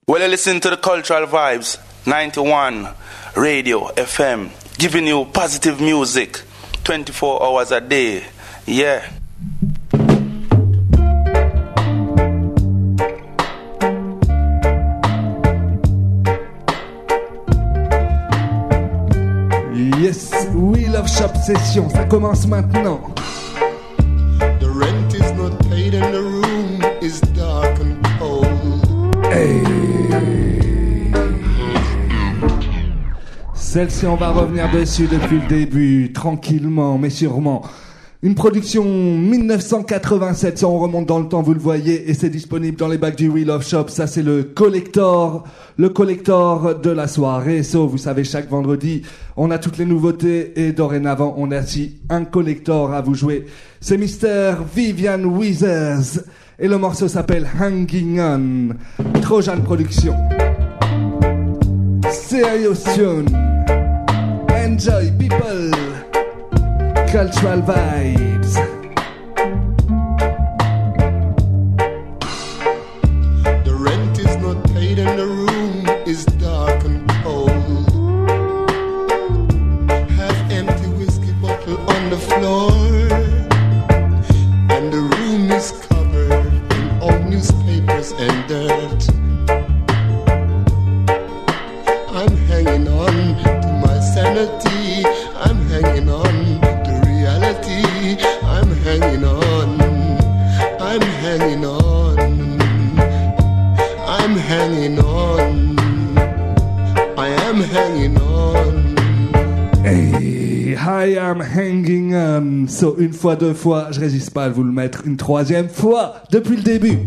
Well, you listen to the Cultural Vibes 91 Radio FM, giving you positive music 24 hours a day. Yeah. Yes, We Love Shop Session, ça commence maintenant. The rent is not paid and the room is dark and cold. Hey. Celle-ci, on va revenir dessus depuis le début, tranquillement, mais sûrement. Une production 1987, ça on remonte dans le temps, vous le voyez, et c'est disponible dans les bacs du We Love Shop. Ça c'est le collector de la soirée. So, vous savez, chaque vendredi, on a toutes les nouveautés, et dorénavant, on a aussi un collector à vous jouer. C'est Mr. Vivian Withers, et le morceau s'appelle Hanging On. Trojan Production. Serious tune. Enjoy, people. Cultural vibes. The rent is not paid and the room is dark and cold. Half empty whiskey bottle on the floor, and the room is covered in old newspapers and dirt. I'm hanging on to my sanity. I'm hanging on to reality. I'm hanging on. I'm hanging on. I'm hanging on. I am hanging on. Hey, I am hanging on. So, une fois, deux fois, je résiste pas à vous le mettre une troisième fois depuis le début.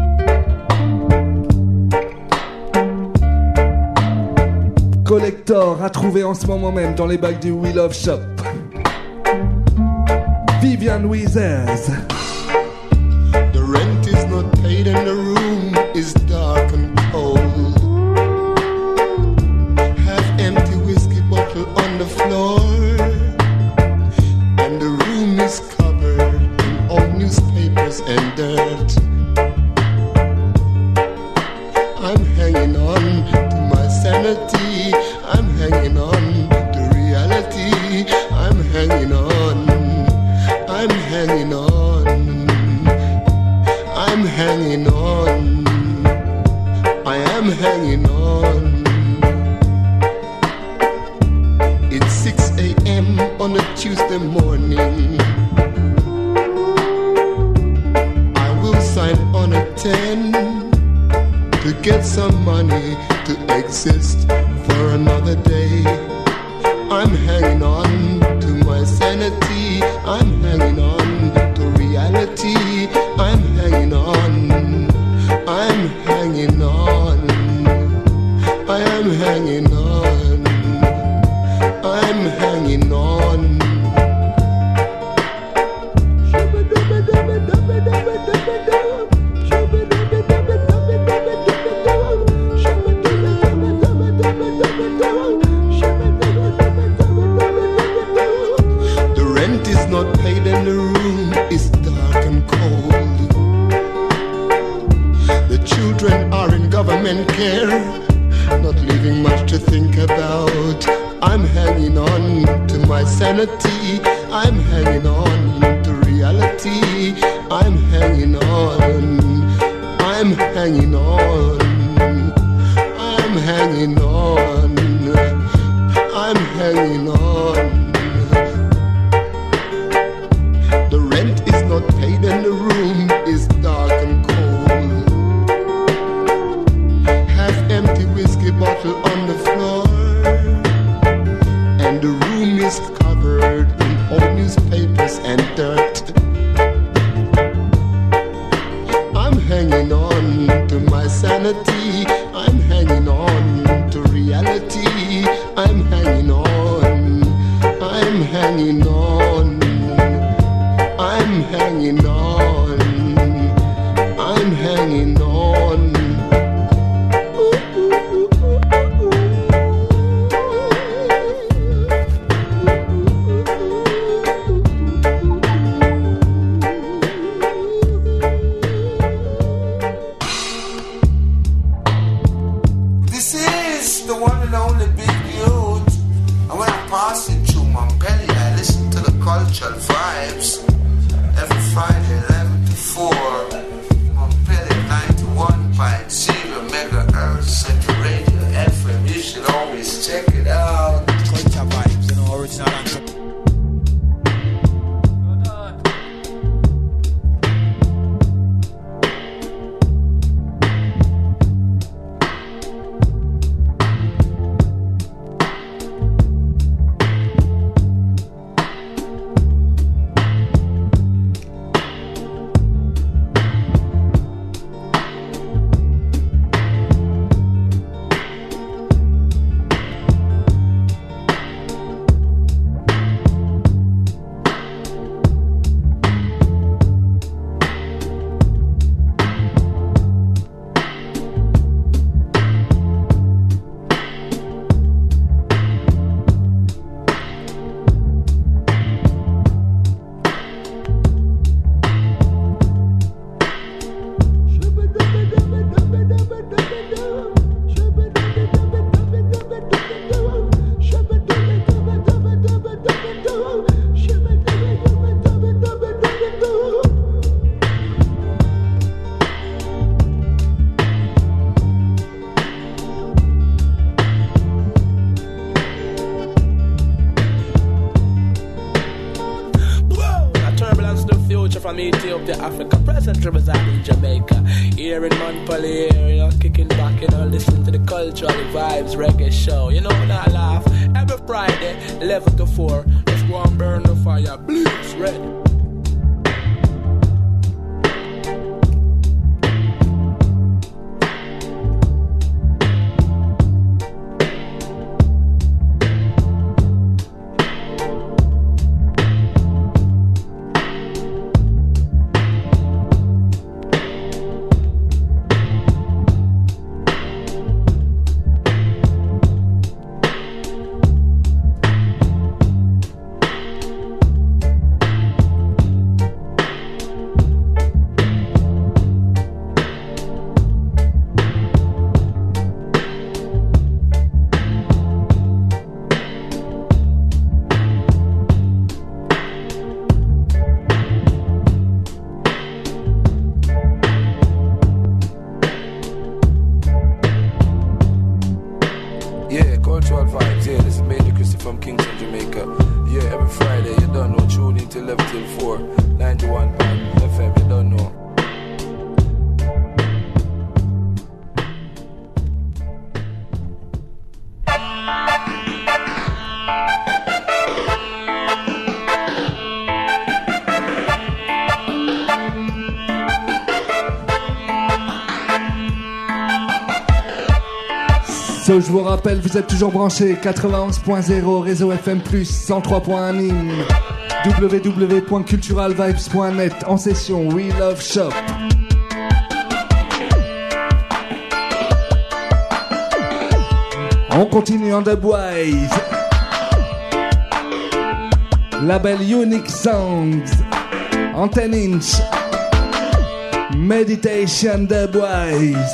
Collector à trouver en ce moment même dans les bacs du We Love Shop. Vivian Withers. The rent is not paid and the room is dark and cold. Half empty whiskey bottle on the floor, and the room is covered in old newspapers and dirt. I'm hanging on to my sanity. I'm hanging on to reality. I'm hanging on. I'm hanging on. I'm hanging on. I am hanging on. It's 6 a.m. on a Tuesday morning. I will sign on at 10 to get some money to exist for another day. I'm hanging on to my sanity. I'm hanging on to reality. I'm hanging on. I'm hanging on. I am hanging on. I'm hanging on. The rent is not paid and the room is dark and cold. The children are in government care, not leaving much to think about. I'm hanging on to my sanity. I'm hanging on to reality. I'm hanging on. I'm hanging on. I'm hanging on. I'm hanging on. The rent is not paid and the room is dark and cold. Half empty whiskey bottle on the floor, and the room is covered in old newspapers and dirt. I'm hanging on to my sanity. I'm hanging on to reality. I'm hanging on. I'm hanging on. I'm hanging on. I'm hanging on. the one and only Big Youth. And when I'm passing through Montpellier, I listen to the cultural vibes. Every Friday, 11 to 4. Montpellier 91.0 megahertz Central Radio FM. You should always check it out. Culture vibes, you know, original answer. From Ethiopia, Africa, presently residing in Jamaica. Here in Montpellier, you know, kicking back, you know, listening to the cultural vibes reggae show. You know, not laugh. Every Friday, 11 to 4. Let's go and burn the fire. Blitz, red. Je vous rappelle, vous êtes toujours branchés 91.0 réseau FM+, 103.1 Nîmes, www.culturalvibes.net, en session We Love Shop. On continue en Dubwise. Label Unique Sounds, en 10 inch, Meditation Dubwise.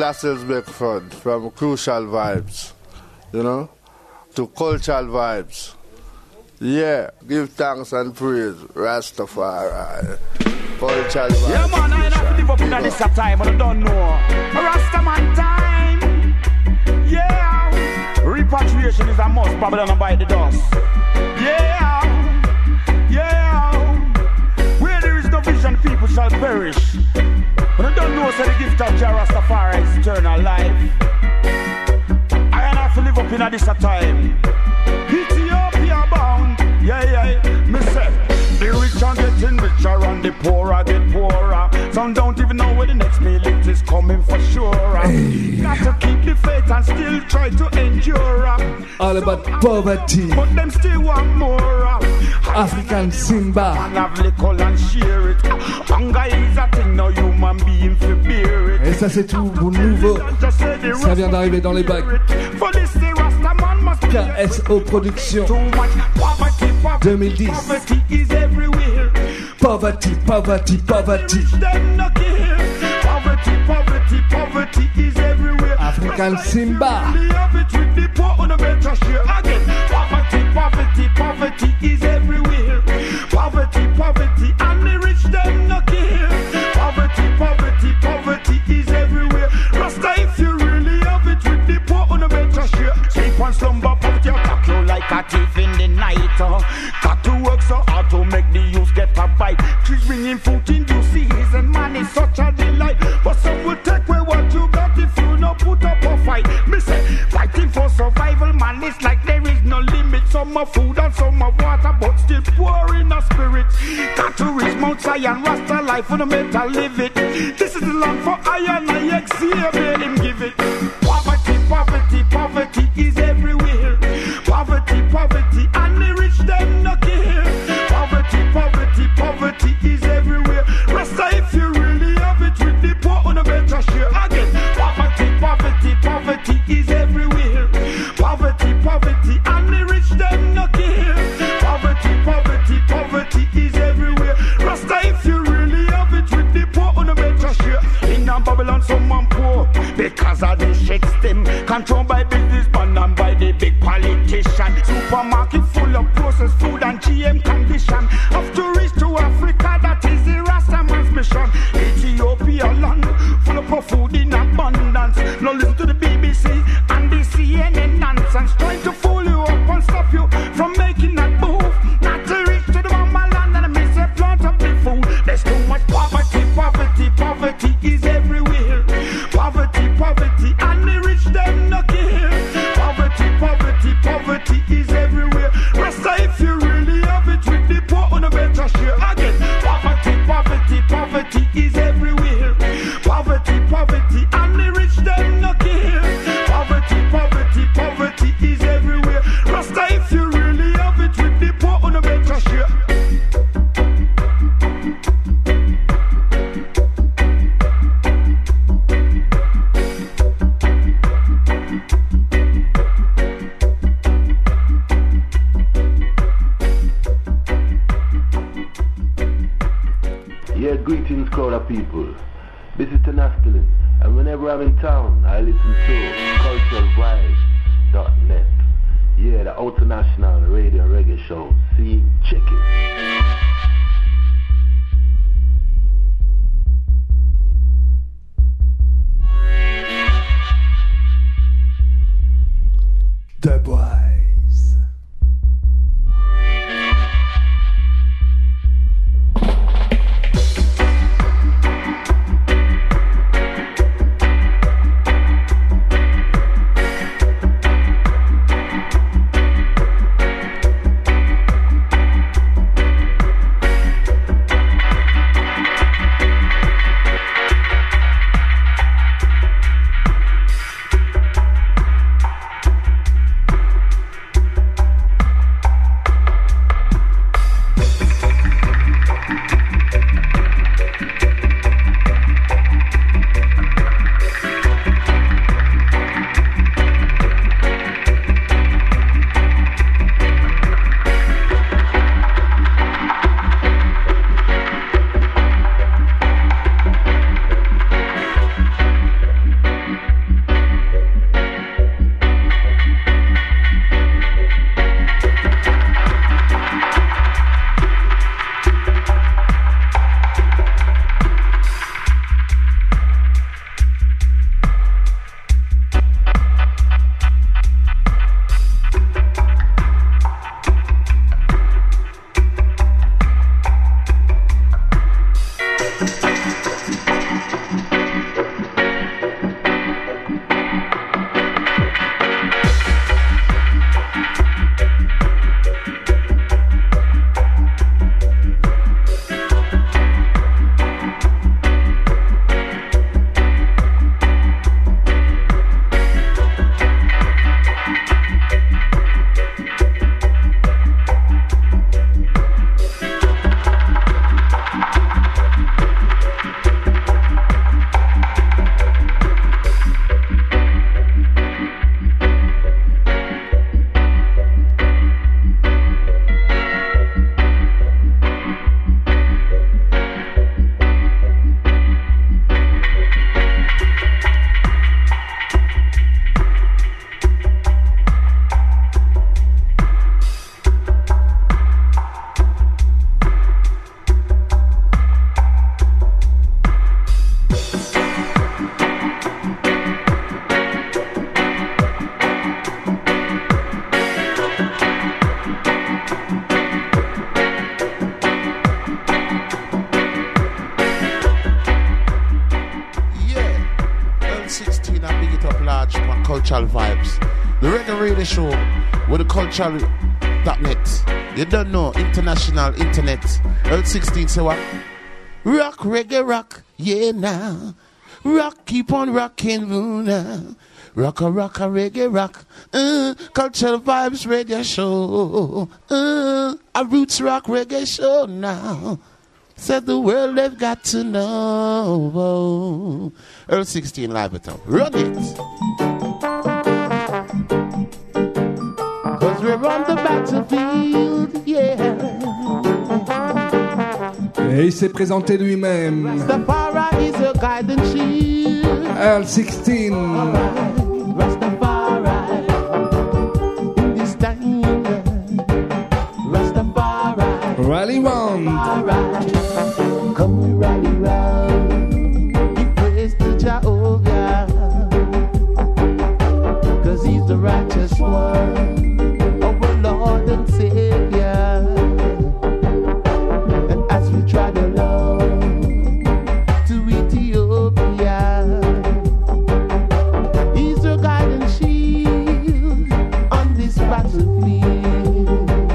Castles Beckford from Crucial Vibes, you know, to Cultural Vibes. Yeah, give thanks and praise, Rastafari. Cultural Vibes. Yeah, man, I ain't have to live up in this time, but I don't know. Rastaman time. Yeah. Repatriation is a must, Babylon and by the dust. Yeah. Yeah. Where there is no vision, people shall perish. But I don't know, so the gift of Jah Rastafari is eternal life. I ain't have to live up in this time. Ethiopia bound. Yeah. Me say, the rich are getting richer and the poor are get poorer. Some don't even know where the next meal is coming for sure. Got to keep the faith and still try to endure. All about poverty. But them still want more. African Simba. And have liquor and share it. Hunger is a thing, no human being for bear it. Et ça c'est tout nouveau. Ça vient d'arriver dans les bacs. KSO Productions 2010. Poverty is everywhere. African Simba. Poverty is everywhere. Poverty, and the rich them no care. Poverty is everywhere. Rasta, if you really have it with the poor on a better share. Sleep and slumber, poverty attack you like a thief in the night. Got to work so hard to make the youth get a bite. Trees bringing food in due season, man is such a delight. But some will take away what you got if you no put up a fight. Me say, fighting for survival, man, it's like there is no limit. Some of food and some of water, but still poor in the spirit. Got to reach Mount Zion, Rasta life for the mental live it. This is the land for iron, I Xavier, him give it. Poverty is everywhere. Poverty, and the rich them no care. Poverty is everywhere. Rasta, if you really have it with the poor on a better share. Again, poverty is everywhere. Poverty, and the rich them no care. Poverty is everywhere. Rasta, if you really have it with the poor on a better share. In Babylon, someone poor because of the shit stem. Controlled by businessmen and by the big politician. Supermarket full of processed food and GM condition. Have to reach to Africa, that is the Rastaman's mission. Ethiopia land full of food in abundance. Now listen to the BBC and the CNN nonsense, trying to fool you up and stop you from making that move. Not to reach to the mama land and miss a plant up the food. There's too much poverty is everywhere. Poverty, and the rich them no care. Poverty is everywhere. Rasta, if you really have it with the poor on a better share. Again, poverty is everywhere. Poverty, and the rich them no care. Poverty is everywhere. Rasta, if you really have it with the poor on a better share. Yeah, greetings, crowd of people. This is Tenastelin, and whenever I'm in town, I listen to culturalvibes.net. Yeah, the international radio reggae show. See, check it. The Boys. Cultural Vibes. The Reggae Radio Show with the cultural.net. You don't know, international internet. Earth 16 say what? Rock, reggae, rock, yeah now. Rock, keep on rocking, now. Rock, reggae, rock. Cultural Vibes Radio Show. A roots rock reggae show now. Said the world they've got to know. Earl 16 live at them. Run it. Cause we're on the battlefield, yeah. Et il s'est présenté lui-même. Rastafari is a guiding shield. Earl 16. Rastafari. In this time, Rastafari. Rally round. Come we rally round. Give praise to Jehovah. Cause he's the righteous one. Our Lord and Savior. And as we trod along to Ethiopia, he's the guiding shield on this battlefield.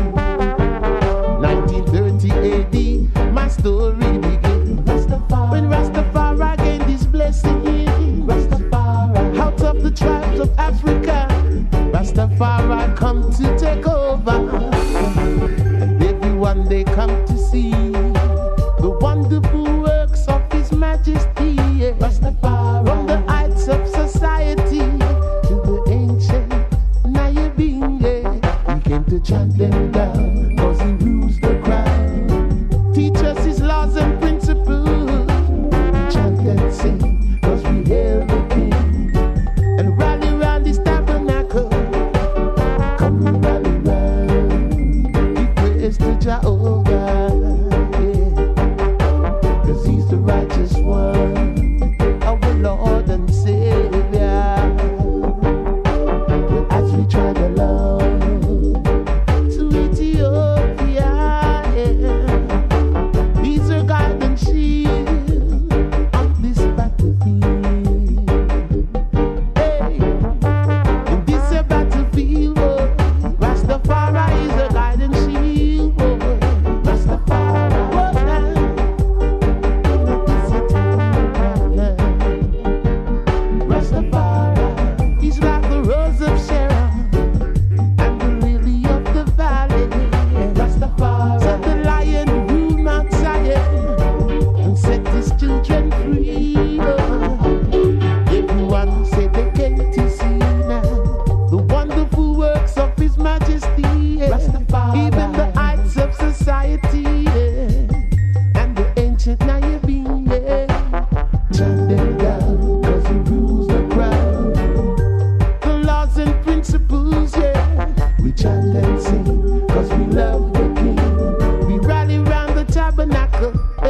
1930 AD, my story begins. When Rastafari gained his blessing, Rastafari out of the tribes of Africa, Rastafari come to take over. And everyone they come to see the wonderful works of His Majesty. Rastafari from the heights of society to the ancient Nayabinge. He came to chant them down, cause he rules the crown. Teach us his laws and principles. We chant and sing, cause we hail the King. And rally round this tabernacle. Come and rally round. Give praise to Jehovah, yeah. Cause he's the righteous one, our Lord and Savior. But as we trod along to Ethiopia, yeah, he's our guiding shield on this battlefield. Hey, in this battlefield, boy, Rastafari is a guiding shield, boy. Rastafari, boy, Rastafari, he's like the rose of Sharon and the lily of the valley. Rastafari, said the lion who ruled Mount Zion and set his children free. Everyone said they came to see now the wonderful works of His Majesty. Rastafari, even the heights of society, and the ancient Nayabin, chant them down, cause he rules the crown. The laws and principles, yeah, we chant and sing, cause we love the King. We rally round the tabernacle,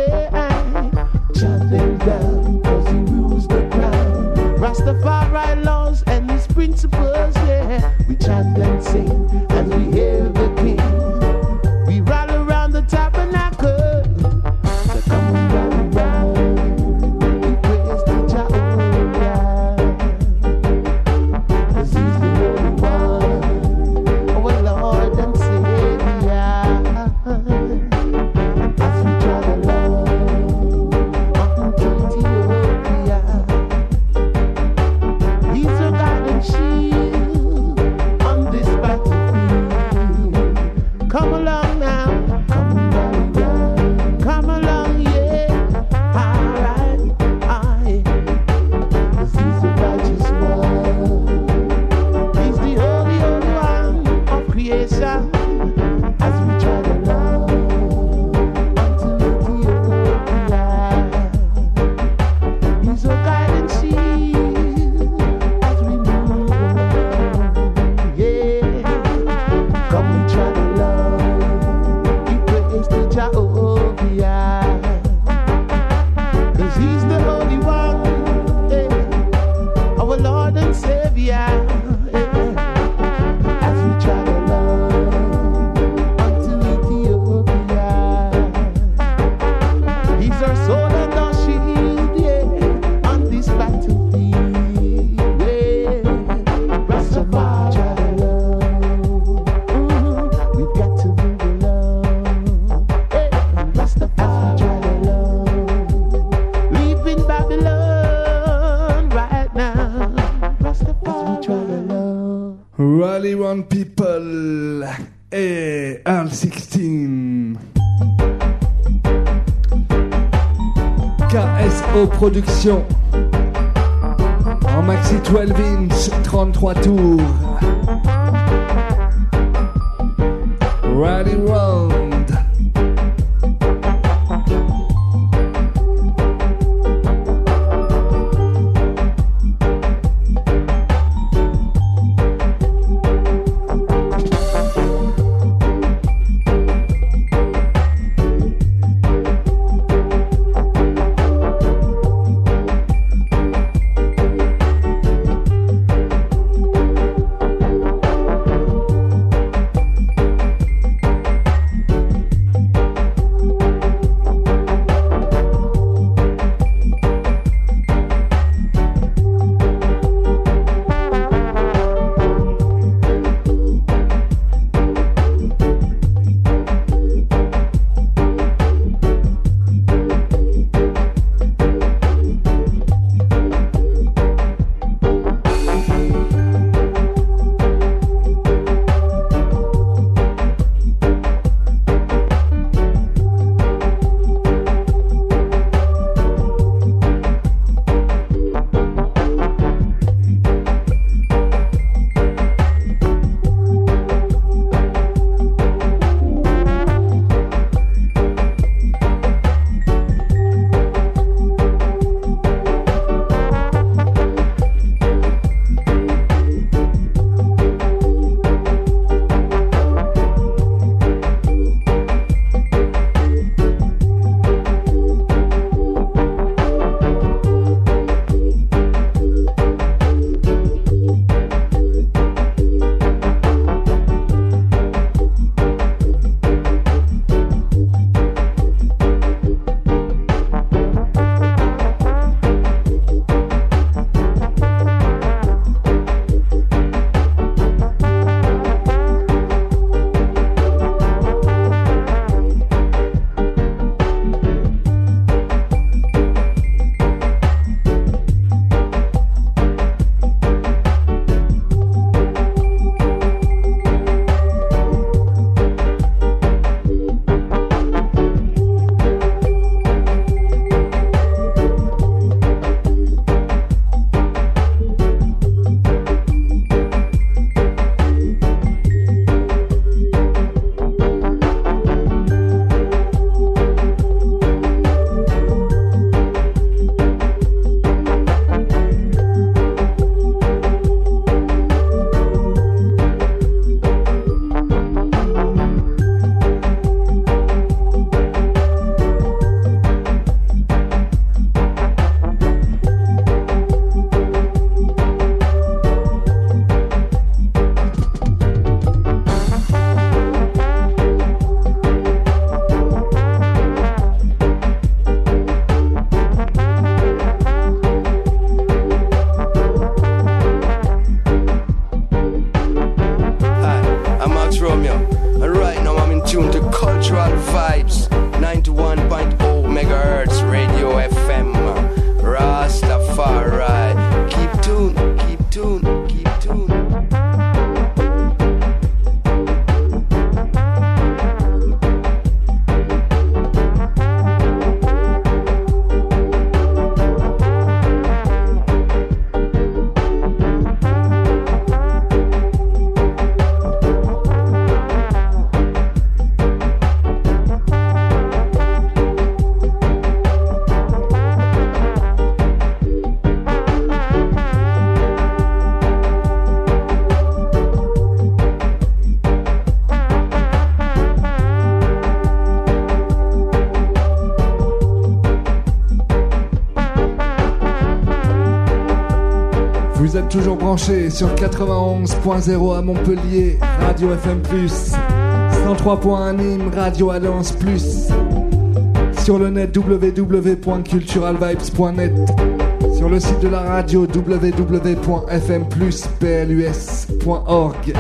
chant them down, cause he rules the crown. Rastafari laws and his principles, yeah, we chant and sing, as we hail the King. We rally round the tabernacle, so come and rally round. We praise to Jehovah, cause he's the only one, our Lord and Savior. As we trod along to Ethiopia, he's a guiding shield on this battlefield. Come along now, come along, come along, yeah. Alright, aye. 'Cause he's the righteous one. He's the holy one of creation. As we trod along unto Ethiopia, he's a guiding shield as we move along, yeah. Come and trod along, give praise to Jehovah, cause he's the holy one, our Lord and Savior, as we trod along unto Ethiopia. He's our soul and our shield, yeah, on this battlefield, yeah. aux productions. En maxi 12 inch, 33 tours. Rally Round. Vous êtes toujours branchés sur 91.0 à Montpellier, Radio FM+, 103.1 Nîmes, Radio Alliance Plus, sur le net www.culturalvibes.net, sur le site de la radio www.fmplusplus.org.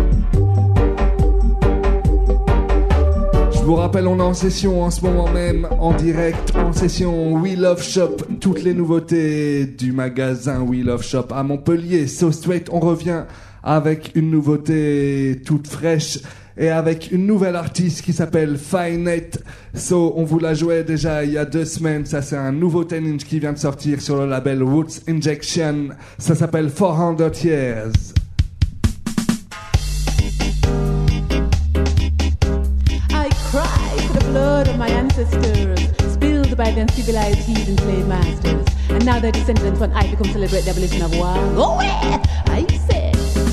Je vous rappelle, on est en session en ce moment même, en direct, en session We Love Shop. Toutes les nouveautés du magasin We Love Shop à Montpellier. So Straight, on revient avec une nouveauté toute fraîche. et avec une nouvelle artiste qui s'appelle Finite. So, on vous la jouait déjà il y a 2 semaines. Ça, c'est un nouveau 10-inch qui vient de sortir sur le label Roots Injection. Ça s'appelle 400 Years. I cry for the blood of my ancestors, spilled by the uncivilized heathen slave masters. And now their descendants want I to come celebrate the abolition of war. Go away! I said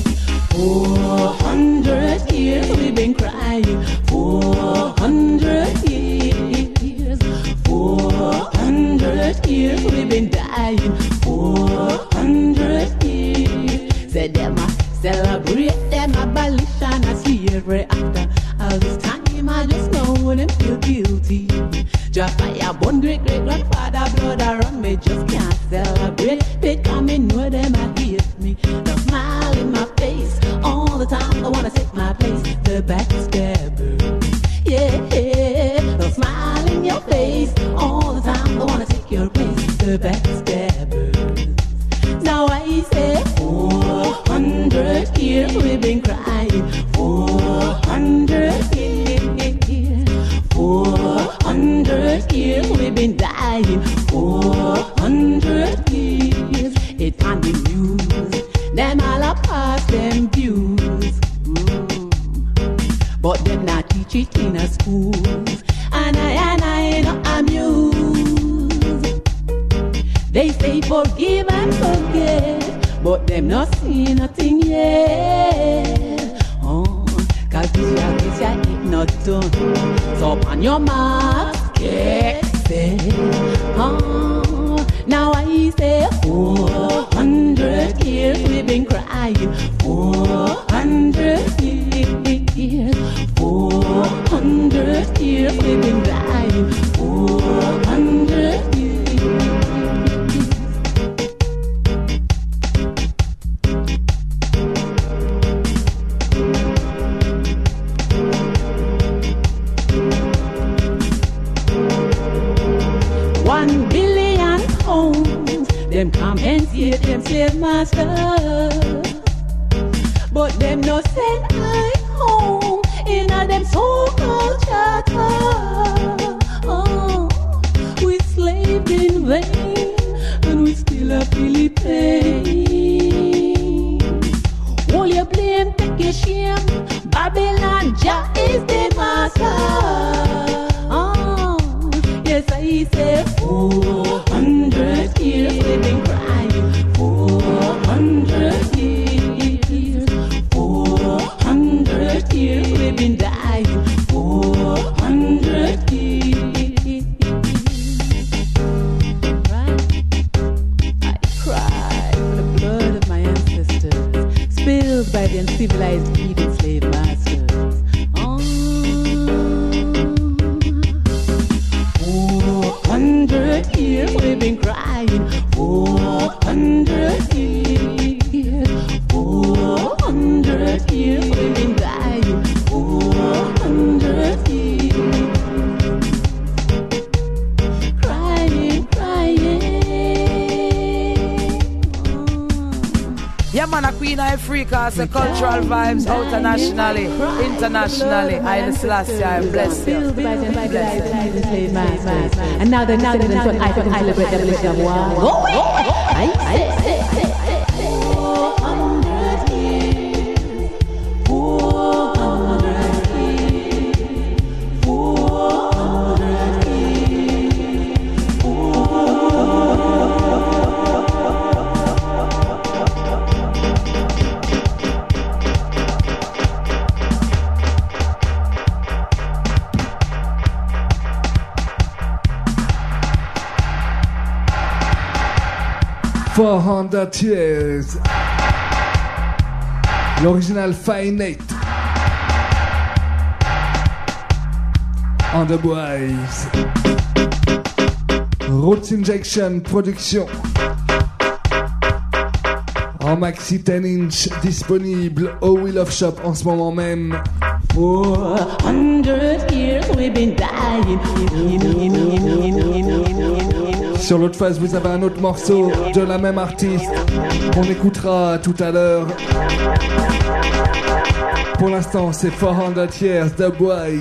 400 years we've been crying, 400 years, 400 years we've been dying, 400 years. Said them a celebrate them abolition of slavery. After all this time I just know them feel guilty. Just fire born great-great-grandfather blood around me, just can't celebrate because me know them a hate me. The smile in my face all the time, I wanna take my place. The backstabber, yeah. The smile in your face all the time, I wanna take your place. The backstabber. Now I say 400 years we've been crying, 400 years, 400 years we've been dying, 400 years. It can't be news, them all are past them views. But them not teach it in a school, and I not amused. They say forgive and forget, but them not see nothing yet. Oh, cause this year it not done. So upon your marks, get set. Oh, now I say 400 years we've been crying, 400 years, 400 years we've been dying, 400 years. Them compensate them slave masters, but them no send I home in a them so-called charter. Oh, we slaved in vain and we still a feel pain. All your blame, take your shame. Babylon, Jah is the master. Oh, yes I say 400 years we've been crying, 400 years, 400 years we've been dying, 400 years. Right? I cry for the blood of my ancestors, spilled by the uncivilized heathen slave masters. 400 years we've been crying, 400 years, 400 years we've been dying, 400 years. Crying, crying. Yeah, man, a Queen of Africa, so cultural vibes internationally, internationally. I Selassie, I bless you. And now they're what I can celebrate the abolition of war. Go away! I say. 400 years, 400 years, 400 years, 400 years. L'original Finite. On the Boys. Roots Injection Production. En maxi 10-inch disponible au Wheel of Shop en ce moment même. 400 years we've been dying. Sur l'autre face, vous avez un autre morceau de la même artiste qu'on écoutera tout à l'heure. Pour l'instant, c'est 400 Years, The Boys.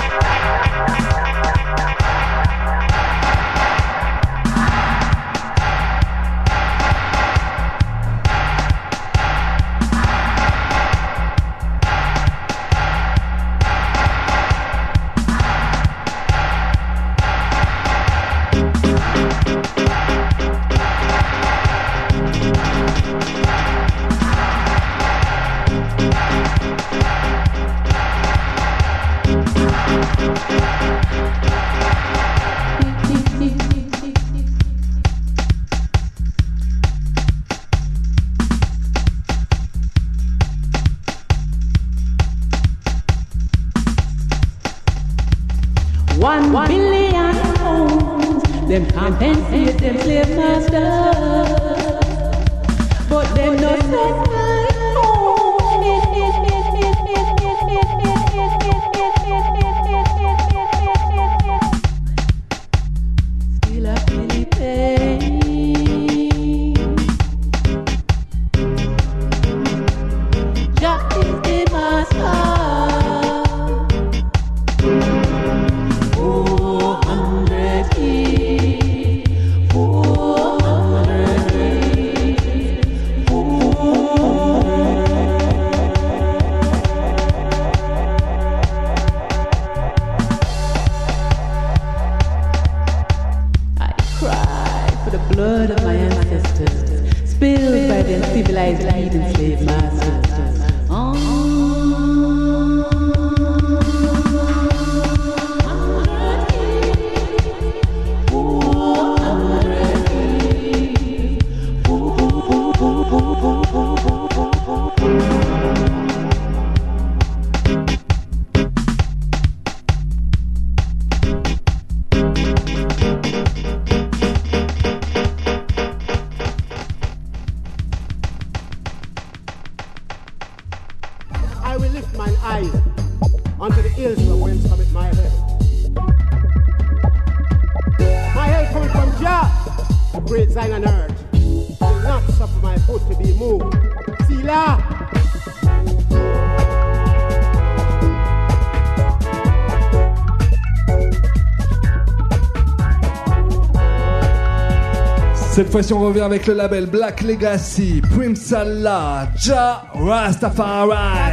Cette fois-ci, on revient avec le label Black Legacy, Prince Allah, Jah Rastafari.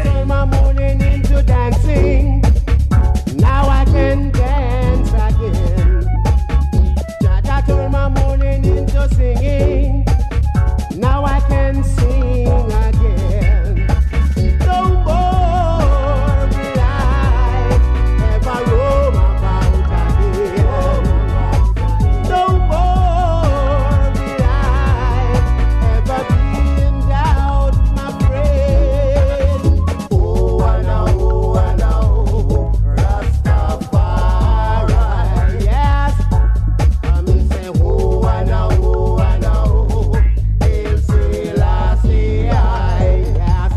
Now I can dance again. Jah turned my mourning into singing. Now I can sing again. No more will I ever roam about again. No more will I ever be in doubt, my friend. Oh, I know, Rastafari. Yes, I'm in say, oh, I know, Hail Selassie, yes.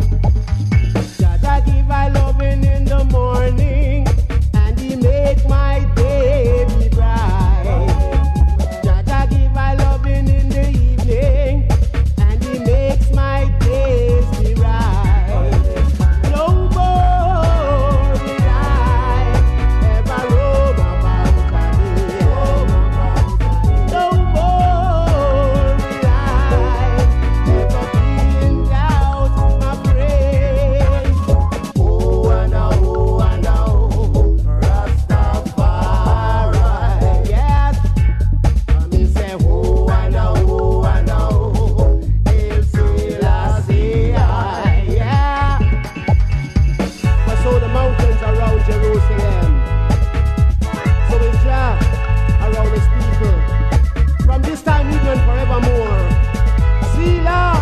Jah give I loving in the morning, and He make my day be bright. Jah give I loving in the evening, and He makes my days be right. No more will I ever roam about again. No more will I ever be in doubt, my friend. Oh, I know, Rastafari. Yes, me say, oh, I know, Hail Selassie, yeah. I saw the mountains around Jerusalem. So is Jah around His people. From this time even and forevermore. Selah,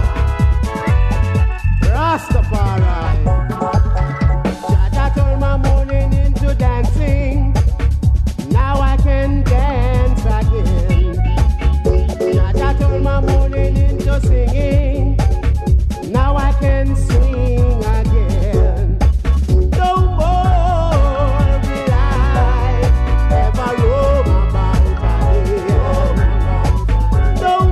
Rastafari. Jah turned my mourning into dancing. Now I can dance again. Jah turned my mourning into singing. Now I can sing again. No more will I ever roam about again. No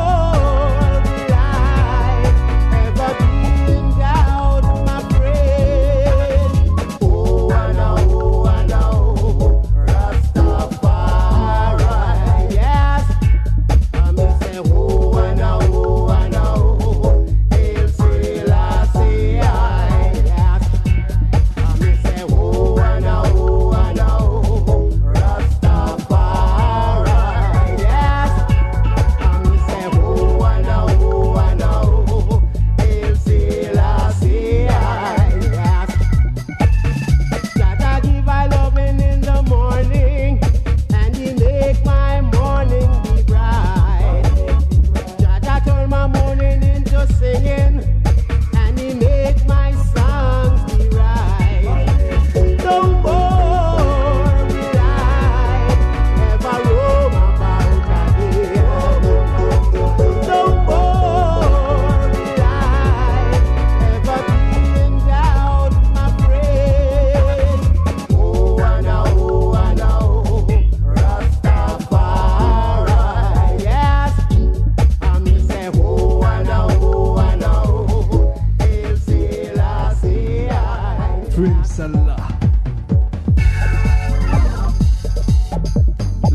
more will I ever be in doubt, my friend.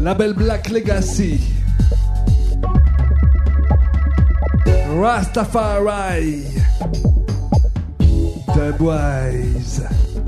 Label Black Legacy. Rastafari. Dubwise.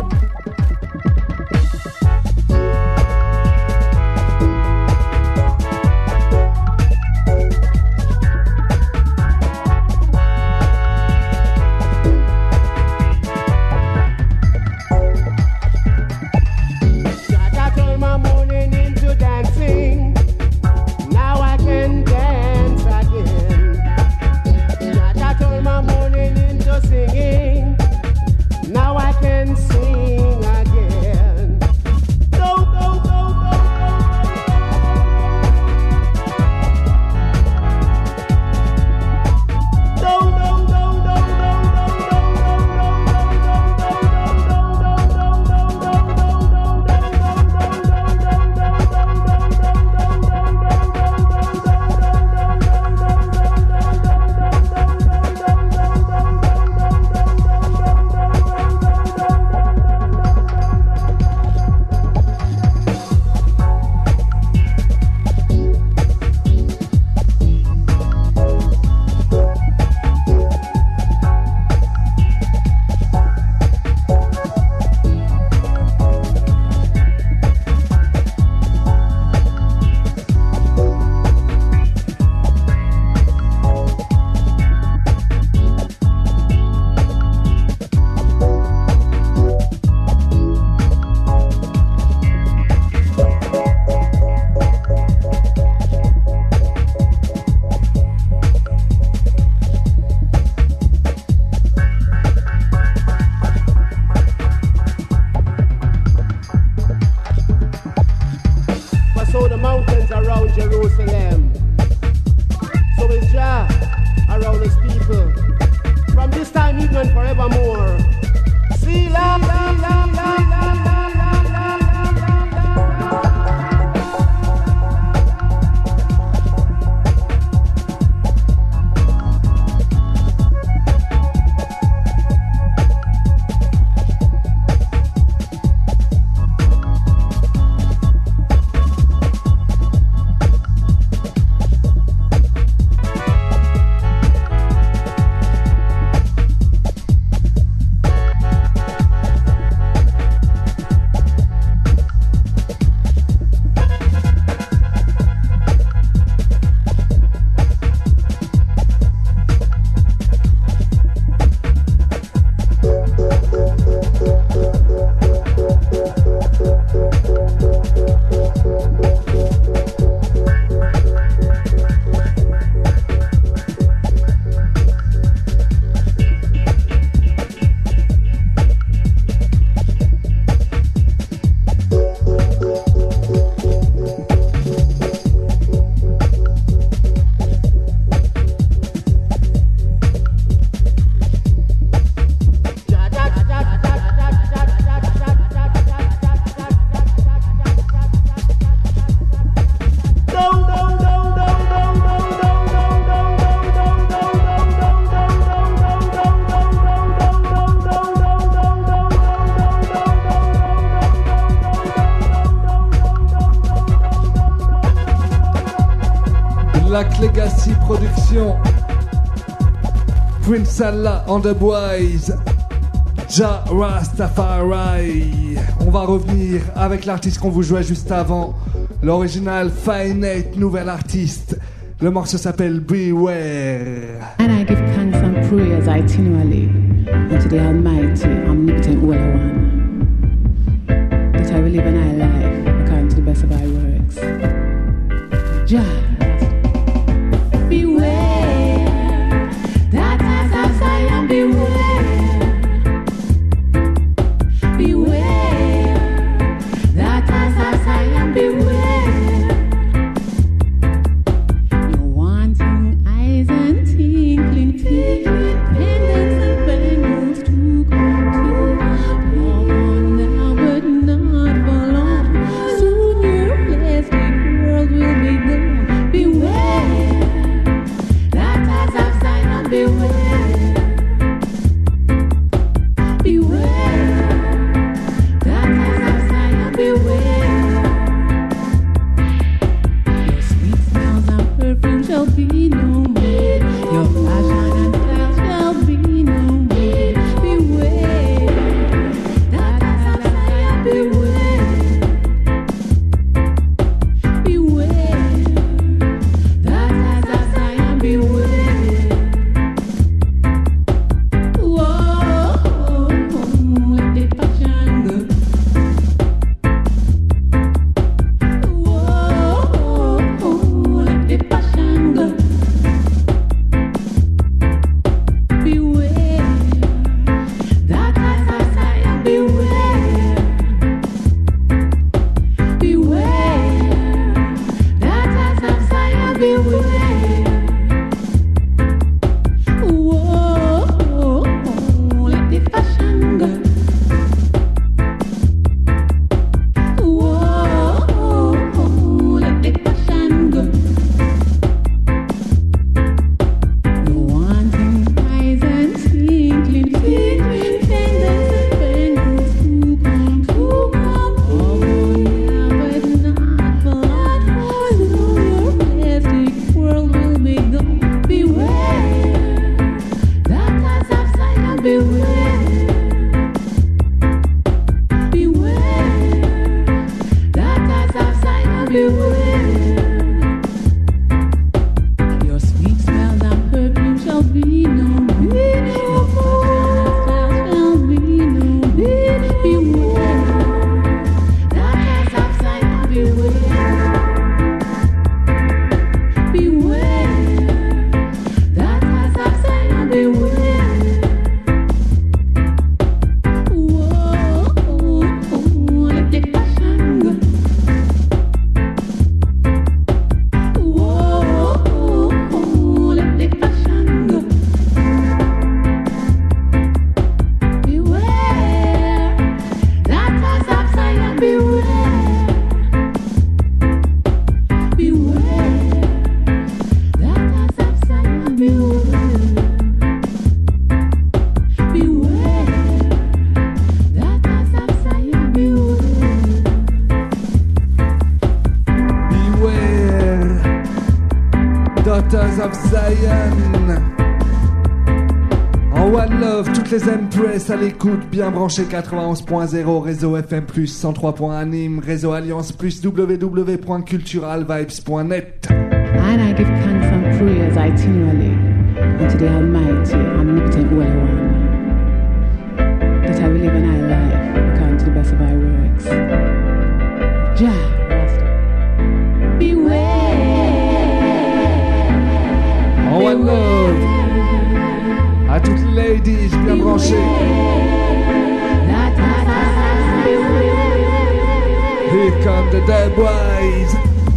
Black Legacy Production, Prince Allah on the Boys, Ja Rastafari. On va revenir avec l'artiste qu'on vous jouait juste avant, l'original Fine 8, nouvel artiste. Le morceau s'appelle Beware. And I give thanks and prayers continually unto the Almighty, omnipotent Holy One, that I will live an eye life according to the best of our works. Ja. Beware, that as I am beware. Beware, that as I am beware. You're wanting eyes and tinkling feet, pendants and bangles to come to. Walk on now, but not for long. Soon your plastic world will be gone. Les Empress à l'écoute, bien branché 91.0, réseau FM+, 103.1 Nîmes, réseau Alliance+, www.culturalvibes.net. And I give thanks and prayers itinerally unto the Almighty, omnipotent Holy One, that I will live an eye life according to the best of our works. Jah, Rasta. Beware. Oh, one love. À toutes les ladies, bien branchées. Here come the dead boys.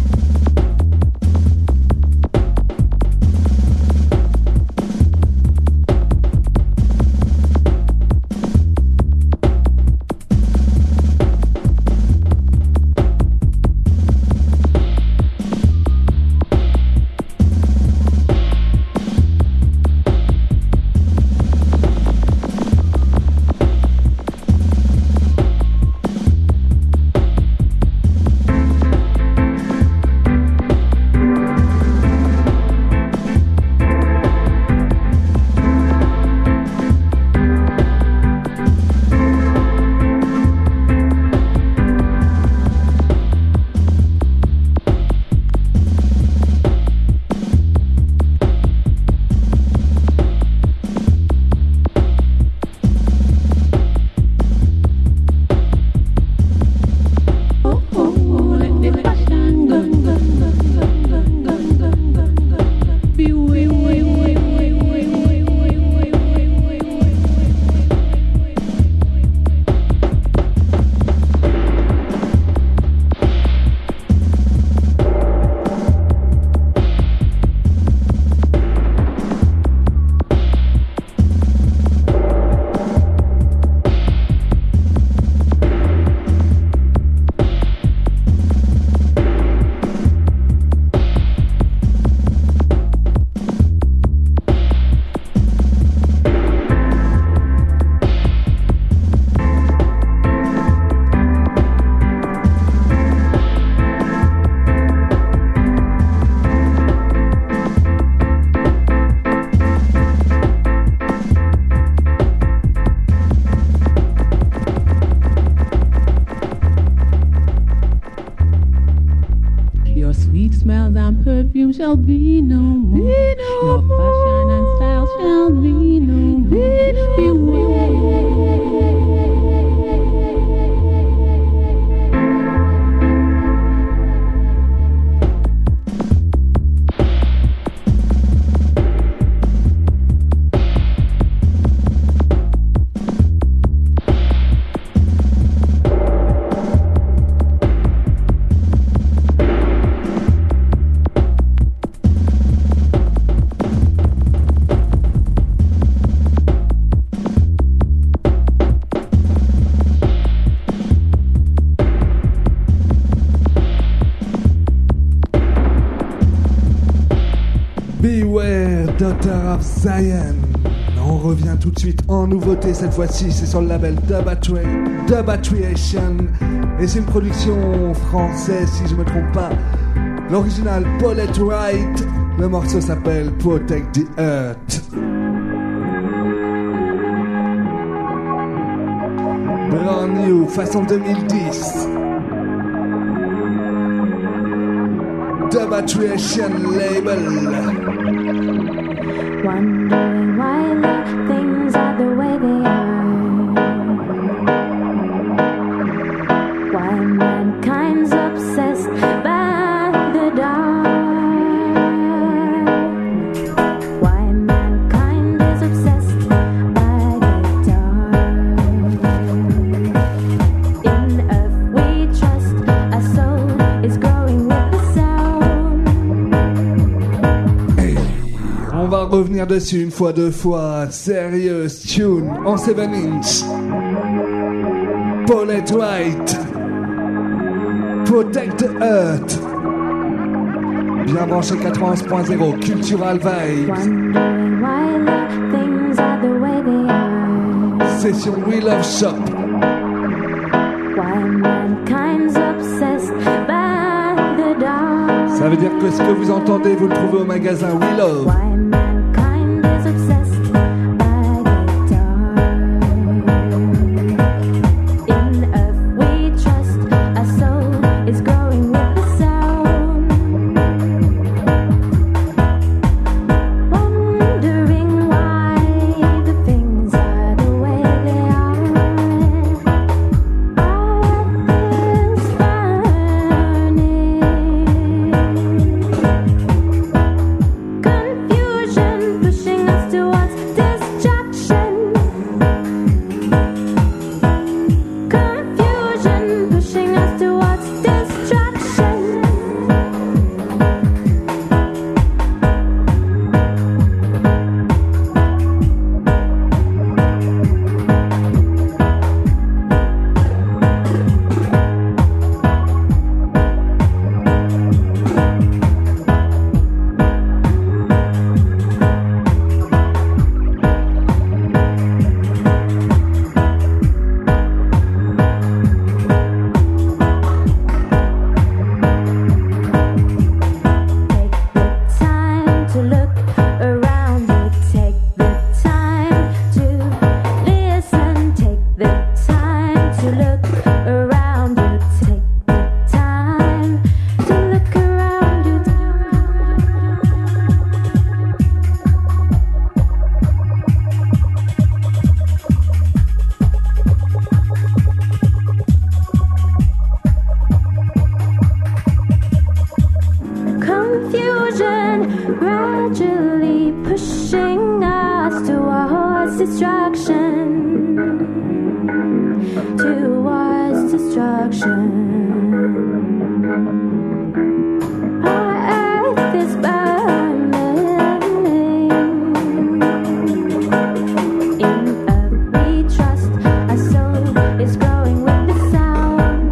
Perfume shall be no more. Your fashion and style shall be no more. Beware. Daughter of Zion. On revient tout de suite en nouveauté, cette fois-ci c'est sur le label Dubatriation et c'est une production française si je me trompe pas. L'original Paulette Wright, le morceau s'appelle Protect the Earth. Brand new, façon 2010. Debatration label. Wondering why the things are the way they are. Why mankind's obsessed by the dark. Why mankind is obsessed by the dark. In earth we trust, our soul is growing with the sound. On va revenir dessus une fois, deux fois. Serious tune en 7-inch. Paulette White. Protect the Earth. Bien branché 91.0. Cultural Vibes. Wondering why the things are the way they are. Session We Love Shop. Why mankind's obsessed by the dark. Ça veut dire que ce que vous entendez, vous le trouvez au magasin We Love. Why mankind is obsessed by the dark. In earth we trust, our soul is growing with the sound. Wondering why the things are the way they are. Earth is burning. Confusion pushing us towards destruction. Confusion pushing us towards destruction. Time to look around you. Take the time to listen. Take the time to look around you. Take the time to look around you. Confusion gradually pushing us towards destruction. Towards destruction. Our earth is burning. In earth we trust, our soul is growing with the sound.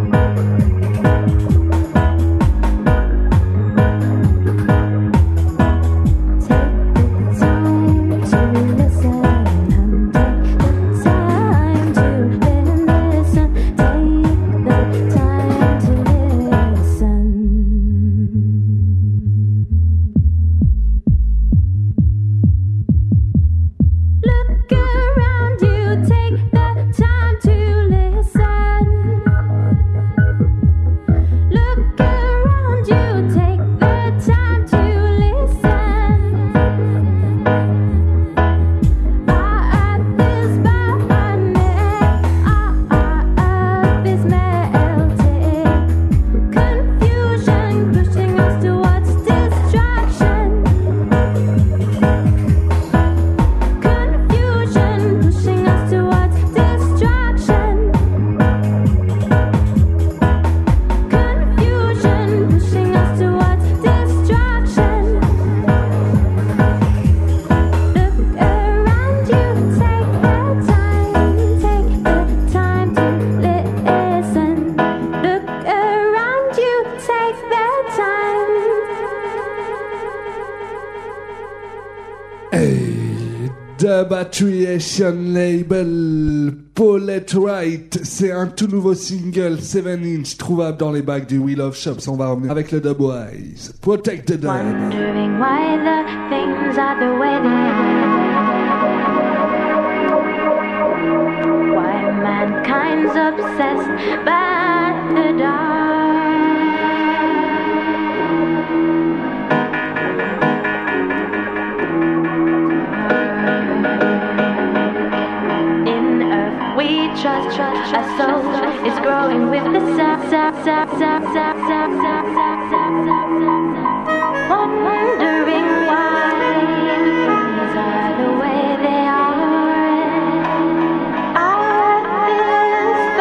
Debatration label Paulette White, c'est un tout nouveau single 7-inch trouvable dans les bacs du We Love Shops. On va revenir avec le Dubwise. Protect the Dub. Wondering why the things are the way they are. Why mankind's obsessed by the dark. Wondering why things are the way they are. Our earth is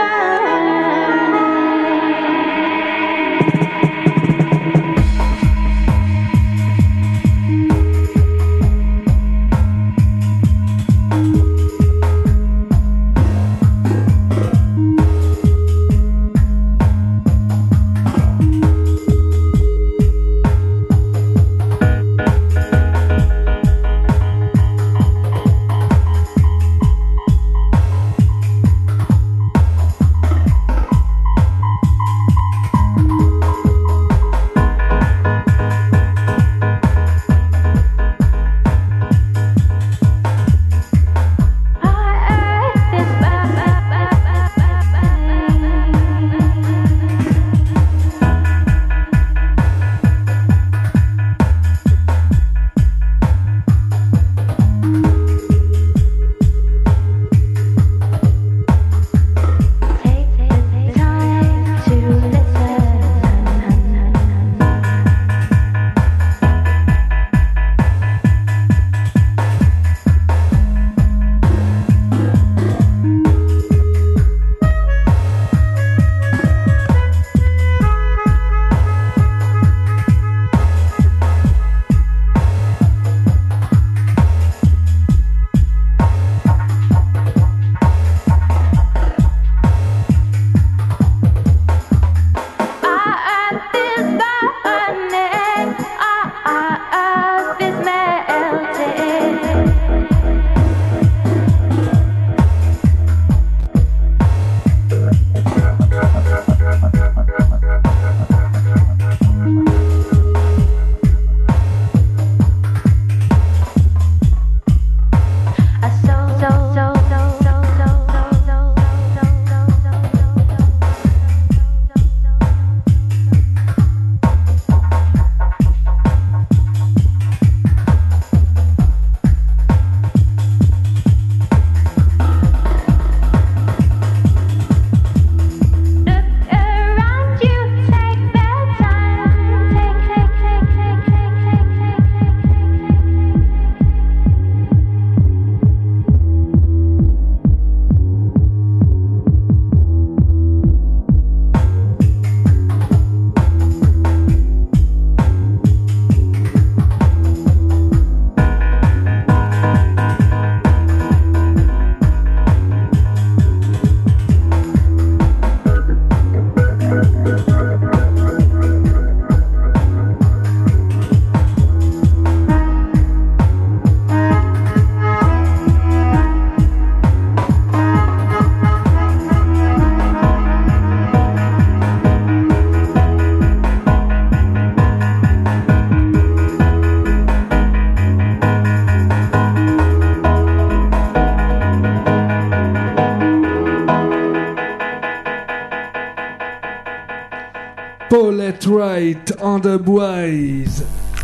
Paulette Wright on the Boys.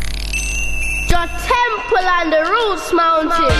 Your temple on the Roots Mountain.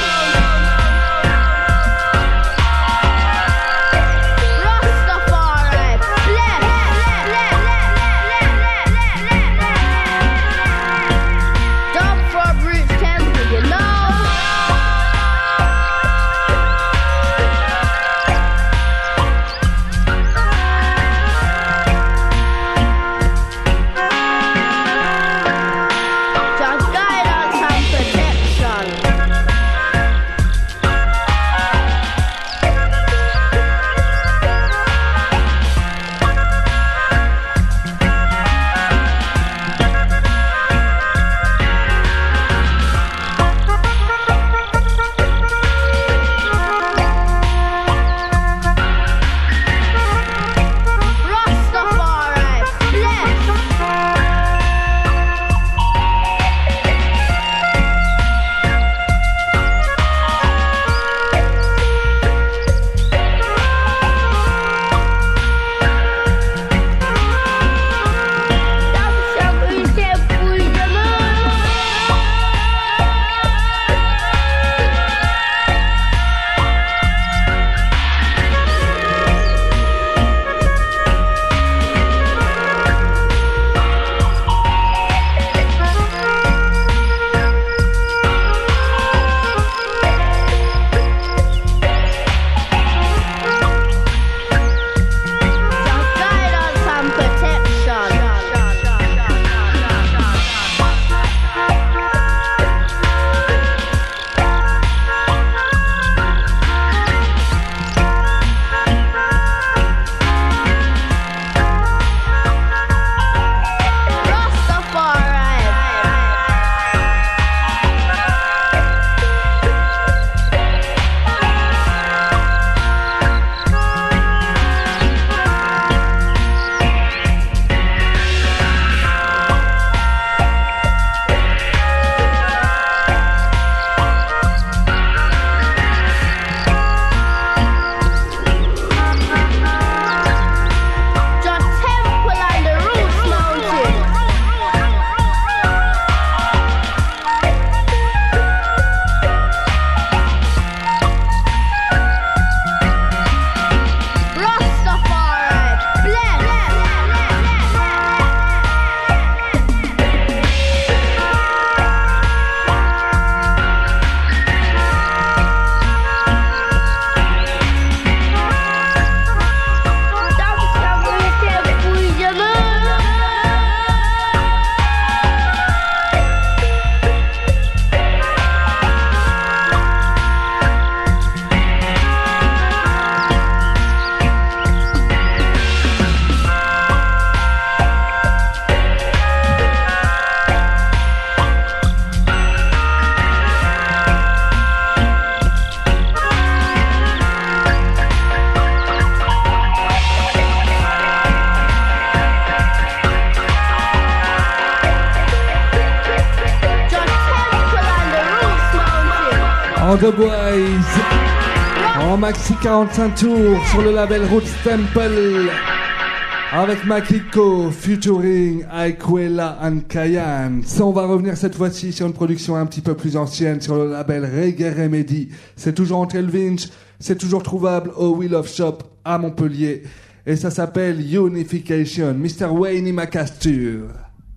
en The Boys, en maxi 45 tours sur le label Roots Temple, avec Makiko featuring Aikwela and Kayan. Ça, on va revenir cette fois-ci sur une production un petit peu plus ancienne sur le label Reggae Remedy. C'est toujours en Telvinch, c'est toujours trouvable au Wheel of Shop à Montpellier. Et ça s'appelle Unification, Mr. Wayne Macasture.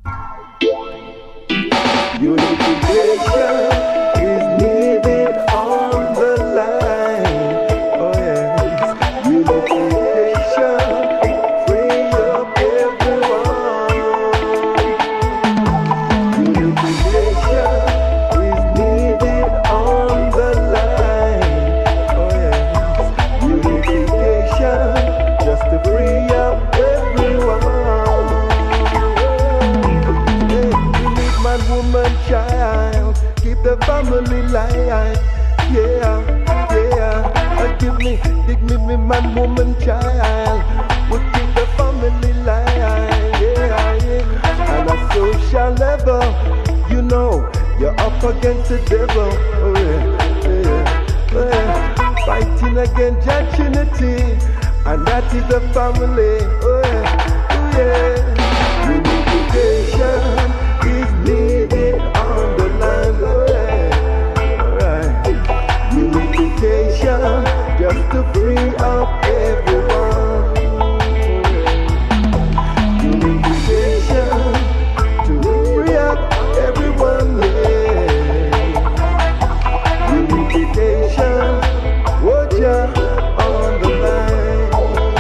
Unification is needed on the line. Oh yes, unification, free up everyone. Unification is needed on the line. Oh yes, unification, just to free up everyone. Man, woman, child, keep the family life. Yeah, yeah. Give me, man, woman, child, would keep the family life. Yeah, yeah. And a social level, you know, you're up against the devil. Oh yeah, yeah, yeah. Fighting against judgment, and that is the family. Oh yeah, oh yeah. Unification is needed on the line, alright. Unification, just to free up everyone. Unification, to free up everyone, yeah. Unification, watch ya on the line,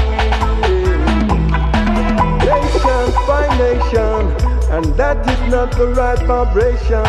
yeah. Nation, by nation, and that is not the right vibration.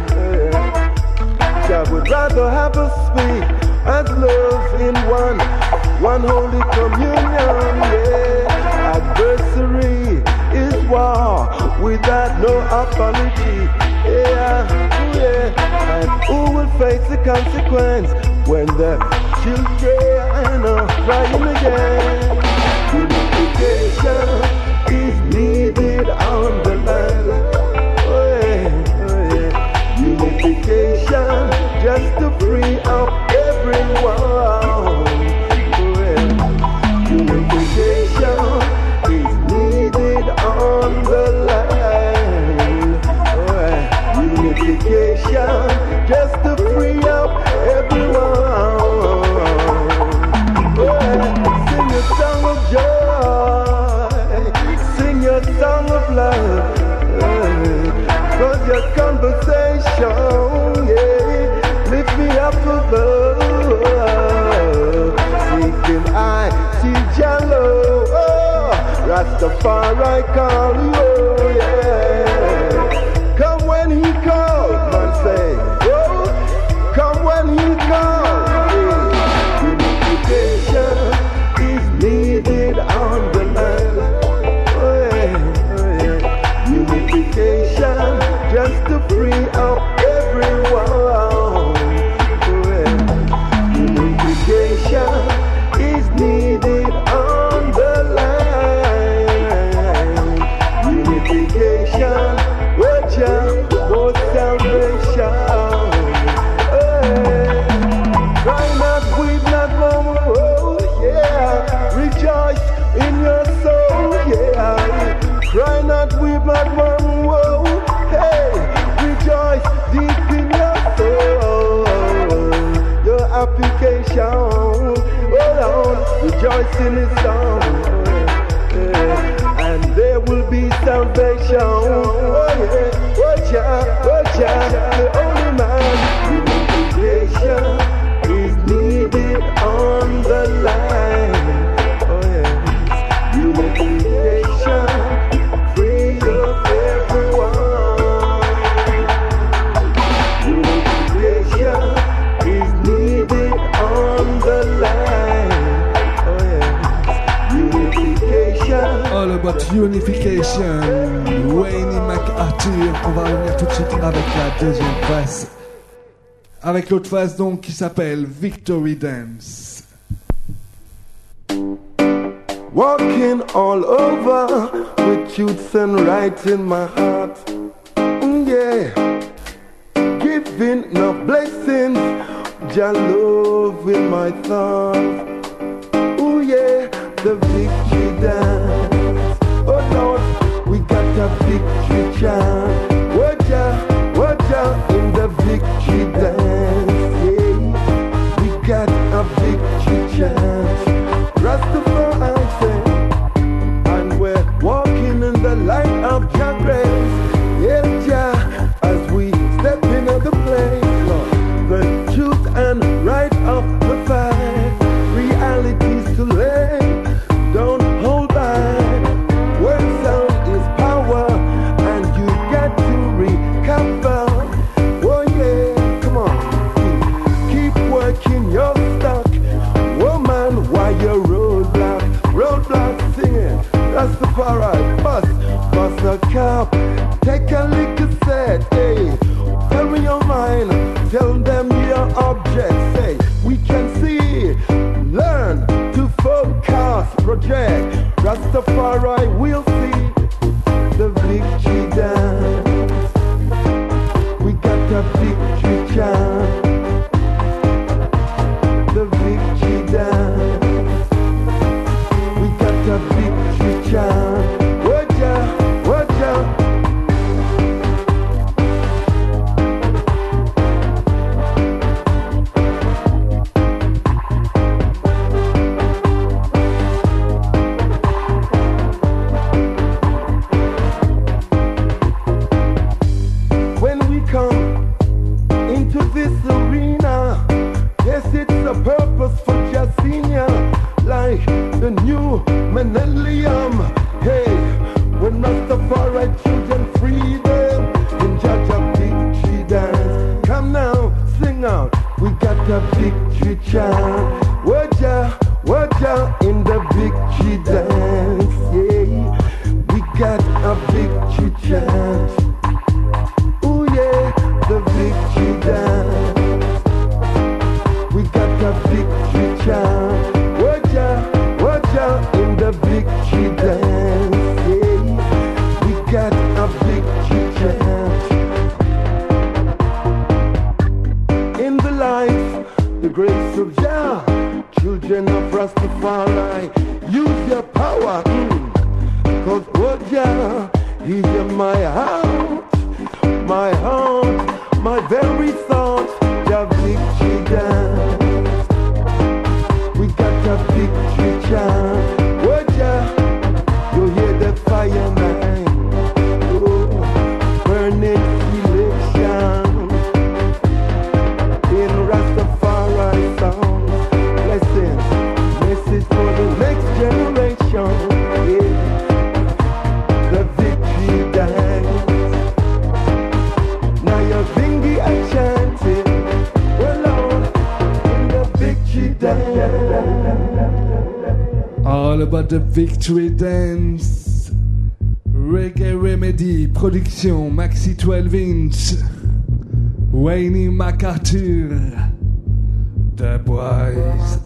I would rather have us speak as love in one holy communion. Yeah, adversary is war without no apology. Yeah, yeah, and who will face the consequence when the children are crying again? Unification is needed on the line. Oh yeah. Unification, just to free up everyone. Oh yeah. Unification is needed on the line. Oh yeah. Unification, just to free up everyone. Oh yeah. Sing a song of joy, sing your song of love, cause your conversation, yeah, lift me up above. Seeking I see Jello, oh, Rastafari call you, oh, yeah. Come when he calls, man say, oh, come when he calls, yeah. Unification is needed on the line. Unification, just to free up everyone. Unification is needed on the line. Unification, watch out for salvation. Cry not, weep not, mama, oh yeah. Rejoice in your soul, yeah. Cry not, weep not, mama, whoa, hey. Rejoice deep in your soul. Your application, hold on, rejoice in his song, and there will be salvation. Oh yeah, watch out, the only man. Unification is needed on the line. Oh yeah, unification, free up everyone. Unification is needed on the line. Oh yeah, unification. All about unification. Wayne MacArthur. On va revenir tout de suite avec la deuxième phase. Avec l'autre phase donc qui s'appelle Victory Dance. Walking all over with truths and right in my heart. Yeah, giving no blessings Jah love in my thoughts. Oh yeah, the victory dance. Oh Lord, we got a victory chant. Watch out in the victory dance. Yeah, we got a victory chant. Rastafari say, and we're walking in the light of Jah grace. Yeah, Jah, as we step into the place, Lord, the truth and right of the fight, realities to lay, don't hold back. Word sound is power, and you got to recover. Oh yeah, come on, keep working your stock, woman, while you're roadblock singing. Rastafari, bust a cap, take a lick of set, hey. Tell me your mind, tell them your object, say we can see, learn to focus, project. Rastafari, we'll see the victory dance. We got a victory chant. The victory dance. We got a victory chant. Watch out. When we come into this arena, yes, it's a purpose for Jacinia, like the new millennium. Hey, when Rastafari children free them in Jaja victory dance. Come now, sing out, we got a victory chant. Watch out in the victory dance. Yeah, we got a victory chant. Oh yeah, the victory dance. We got a victory chant. Watch out in the victory dance. Yeah, we got a victory chant. In the light, the grace of Jah, children of Rastafari, use your power. Cause oh Jah, he's in my heart, my very thought. Jah victory dance. We got a victory chant. Oh Jah, you hear the fireman, oh, burning election in Rastafari songs. Blessings, message for the next generation. Yeah, the victory dance. Now you're thinking I chanted, well Lord, in the victory dance. All about the victory dance. Reggae Remedy, production Maxi 12 inch. Wayne MacArthur, The Boys.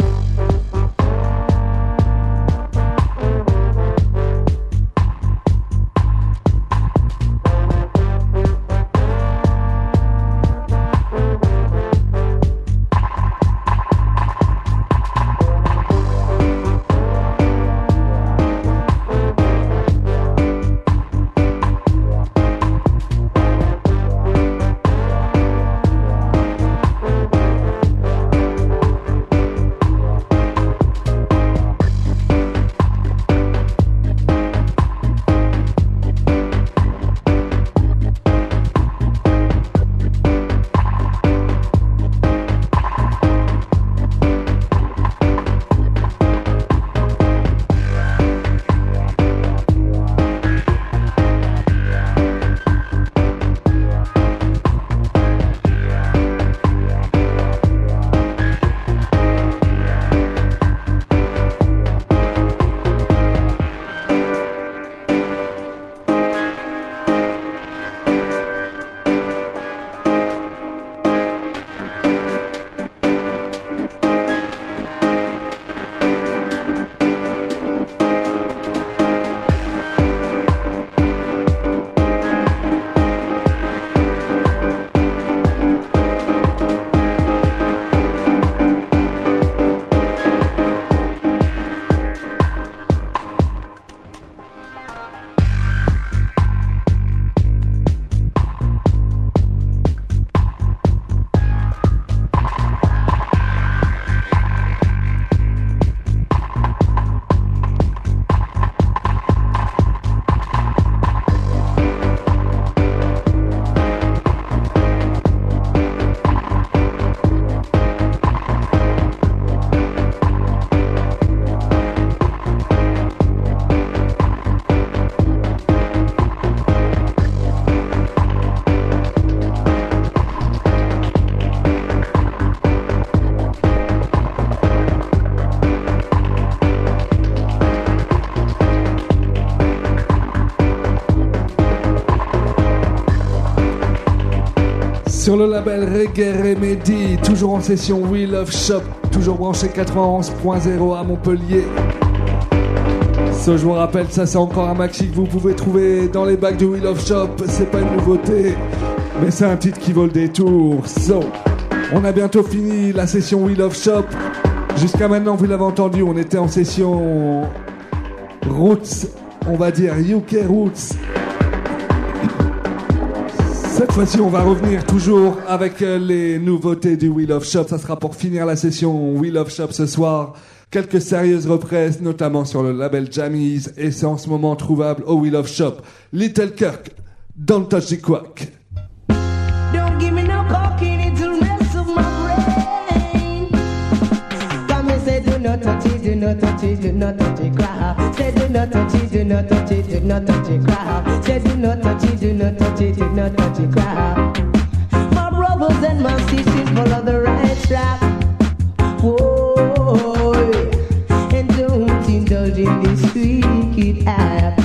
Sur le label Reggae Remedy, toujours en session We Love Shop, toujours branché 91.0 à Montpellier. Ça, je vous rappelle, ça c'est encore un maxi que vous pouvez trouver dans les bacs de We Love Shop. C'est pas une nouveauté, mais c'est un titre qui vaut le détour. So, on a bientôt fini la session We Love Shop. Jusqu'à maintenant, vous l'avez entendu, on était en session Roots, on va dire UK Roots. Cette fois-ci, on va revenir toujours avec les nouveautés du We Love Shop. Ça sera pour finir la session We Love Shop ce soir. Quelques sérieuses reprises, notamment sur le label Jammies, et c'est en ce moment trouvable au We Love Shop. Little Kirk, Don't Touch the Quack. Don't give me no cocaine, it'll mess up my brain. Come and say do not touch it, do not touch it, do not touch it, crap. Say do not touch it, do not touch it, do not touch it, crap. Say do not touch it, do not touch it, do not touch it, crap. My brothers and my sisters follow the right track. Whoa, and don't indulge in this wicked act.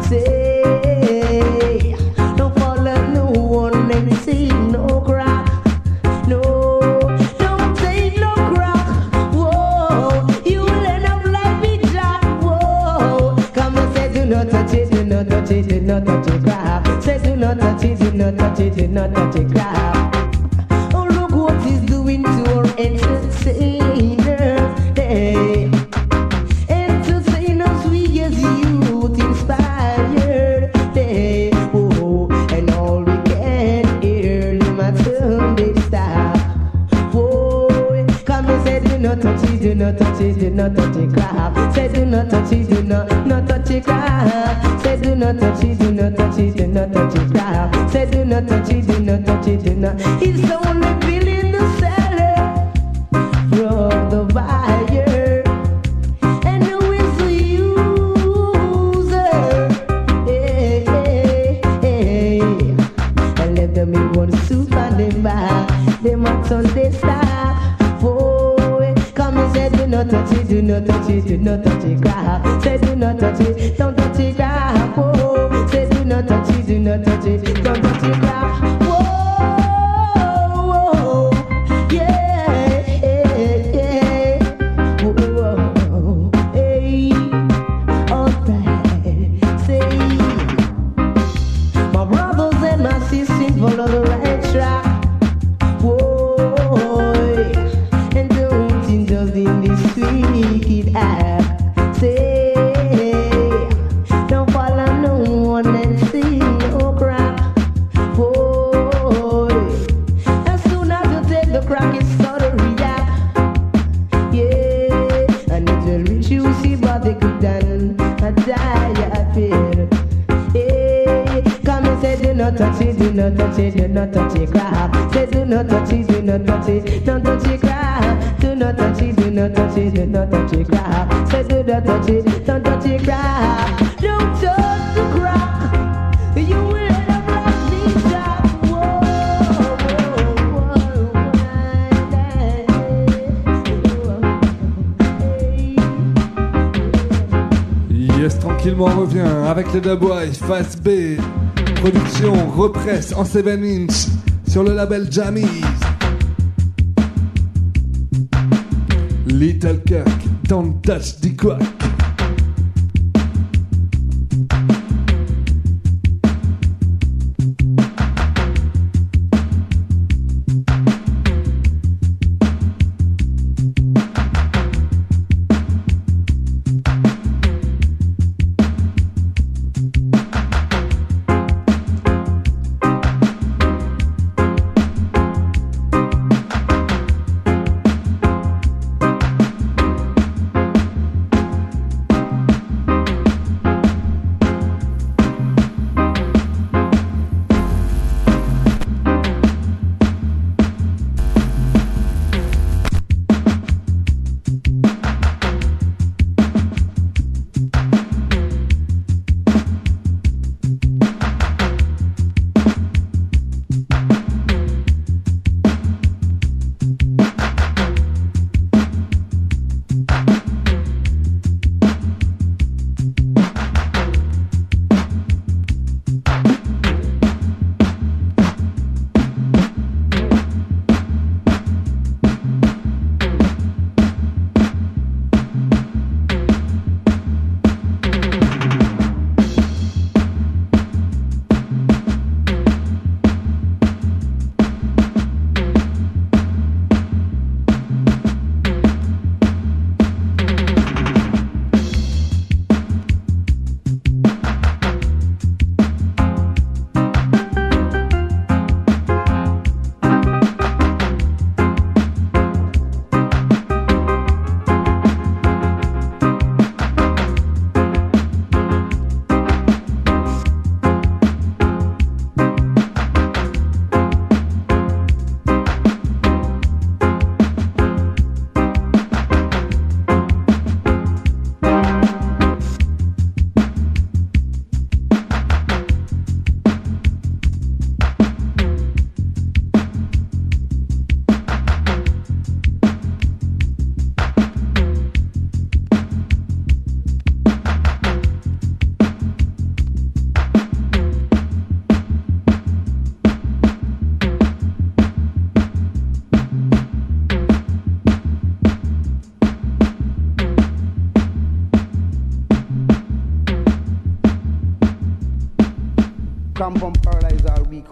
Say, don't follow no one and say no crack. No, don't take no crack. Whoa, you will end up like me, Jack. Whoa, come and say do not touch it, do not touch it, do not touch it, crack. Say do not touch it, do not touch it, do not touch it, crack. Oh, look what he's doing to our entertainers. Hey, entertainers, we as youth inspired. Hey, oh, and all we can hear is my Sunday style. Whoa, come and say do not touch it, do not touch it, do not touch it, crap. Say do not touch it, do not touch it, crap. Say do not touch it, do not touch it, do not touch it, crap. Say do not touch it, do not touch it, do not. It's only feeling the seller from the buyer, and who is the user? Hey, hey, hey. And let them in one soup and them back. Them on Sunday stop. Boy, come and say do not touch it, do not touch it, do not touch it, crap. Say do not touch it, don't touch it, crap. Whoa, say do not touch it, do not touch it, don't touch it, crap. Whoa, whoa, yeah, yeah, yeah. Whoa, hey, alright, say, my brothers and my sisters follow the right track. Whoa, and don't indulge in this wicked act. Say, don't follow no one and see no crack. Whoa, as soon as you take the crack, it start to react. Yeah, and it will reach you, see body good and a diapir. Hey, come and say do not touch it, do not touch it, do not touch it, crap. Say do not touch it, do not touch it, don't touch it, crap. Do not touch it, do not touch it, do not touch it, crap. Say do not touch it, don't touch it, crap. Don't touch the crack, you will end up like me, Jack. Whoa, Yes, tranquillement on revient avec le Dubwise Fast B. Production represse en 7-inch sur le label Jammies. Little Kirk, Don't Touch the Quack.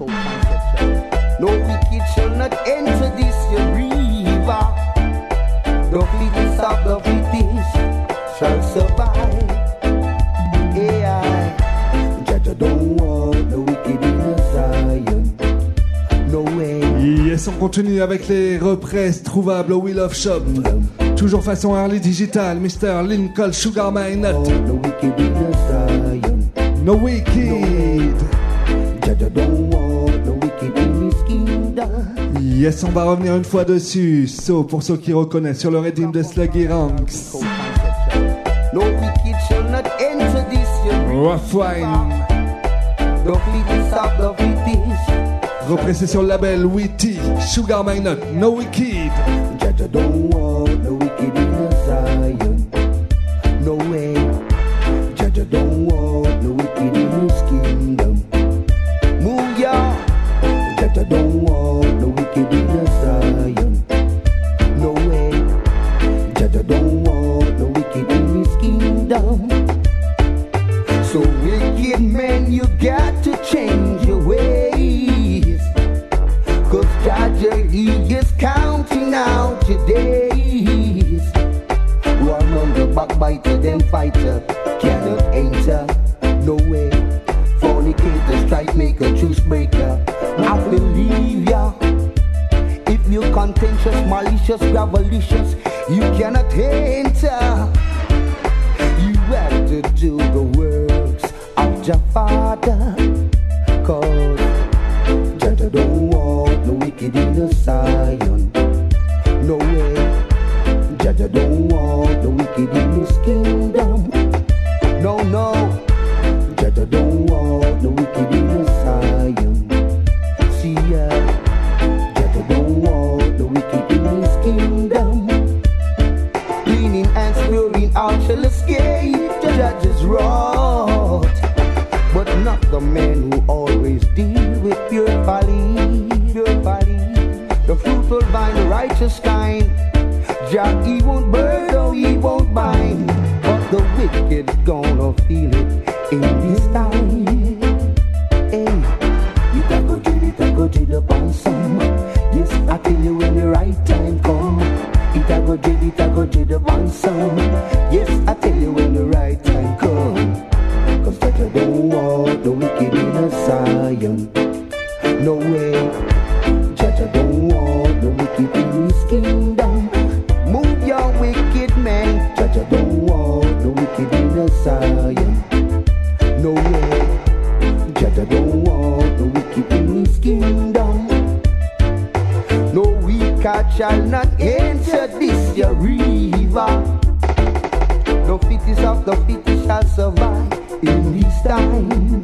No wicked shall not enter this your river. The fittest of the fittest shall survive. AI, Jaja don't want the wicked in Zion. No way. Yes, on continue avec les reprises trouvables au Wheel of Shop. Toujours façon early digital, Mr. Lincoln Sugar My Nut. No wicked in Zion. No wicked. Jaja don't want the wicked in his kingdom. Yes, on va revenir une fois dessus. So, pour ceux qui reconnaissent, sur le Redeem de Sluggy Ranks. No wicked shall not enter this your Rough Wine. The fittest of the fittest. Repressé sur le label Witty, Sugar My Nut, No Wicked. Jaja don't want the wicked in Zion. No way. Jaja don't want the wicked in his kingdom. Move ya. Jaja don't want the wicked in Zion. No way. Jaja don't want the wicked in his kingdom. So wicked men, you got to change your ways. Cause Jaja, he is counting out your days. One on the backbiter, them fighter, cannot enter. No way. Fornicator, strike maker, truce breaker. I believe ya. If you contentious, malicious, gravelicious, you cannot enter. You have to do the works of your Father. Cause Jaja don't want the wicked in the Zion. No way. Jaja don't want the wicked in his kingdom. No, no. Jaja don't want the wicked in the Zion. See ya. Jaja don't want the wicked in his kingdom. Cleaning and spewing out shall escape the judge's wrath. But not the men who always deal with pure folly. Pure folly. The fruitful vine, the righteous kind. Jah, he won't burn or he won't bind. But the wicked gonna feel it in this time. Hey, you go to the ransom. Yes, I tell you when the right time come. It a go to the ransom. Yes, I tell you when the right time come. Cause Jaja don't want the wicked in a Zion. No way. Jaja don't want the wicked in his kingdom. Move your wicked men. Jaja don't want the wicked in a Zion. No way. Jaja don't want the wicked in his kingdom. No wicked shall not enter this your river. The fittest of the fittest shall survive in this time.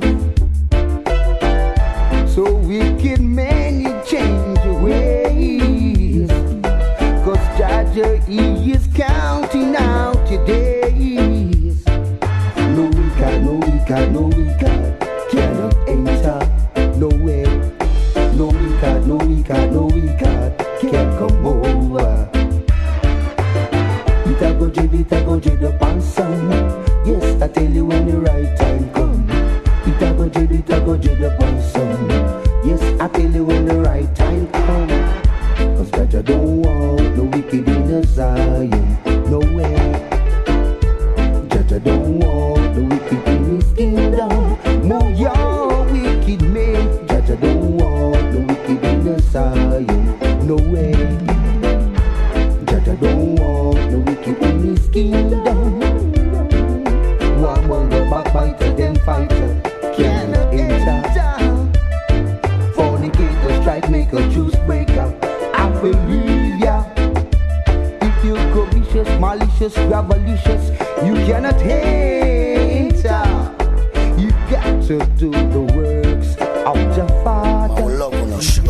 So wicked men, you change your ways. Cause Jaja, he is counting out your days. No wicked, no wicked, no wicked cannot enter. No way. No wicked, no wicked, no wicked can't come over. It a go to the ransom. Yes, I tell you when the right time come. It a go to the ransom. Yes, I tell you when the right time come. Cause Jaja don't want the wicked in the Zion. No way. Jaja don't want the wicked in his kingdom. No, your wicked men. Jaja don't want the wicked in the Zion. No way. Jaja don't want the wicked in his kingdom. One on the backbiter, then fighter, cannot enter. Fornicator, strike maker, juice breaker, I believe ya. If you're covetous, malicious, gravelicious, you cannot enter. You got to do the works of your Father. Oh, love on sugar.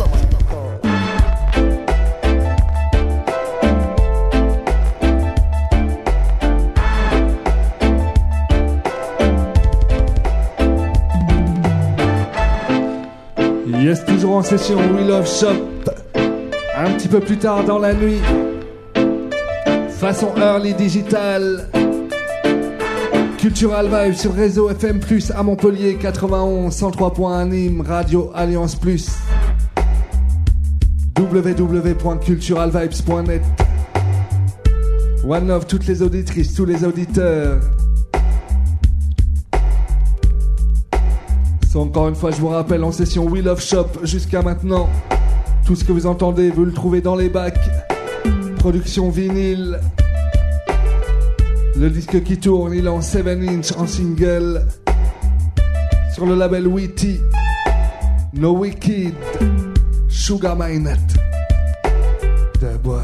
Yes, toujours en session We Love Shop. Un petit peu plus tard dans la nuit. Façon early digital. Cultural Vibe sur Réseau FM+, à Montpellier, 91, 103.1 à Nîmes, Radio Alliance Plus, www.culturalvibes.net. One love, toutes les auditrices, tous les auditeurs. Encore une fois, je vous rappelle, en session We Love Shop jusqu'à maintenant. Tout ce que vous entendez, vous le trouvez dans les bacs. Production vinyle. Le disque qui tourne, il est en 7 inch, en single. Sur le label Witty. No Wicked. Sugar Minot. The Boys.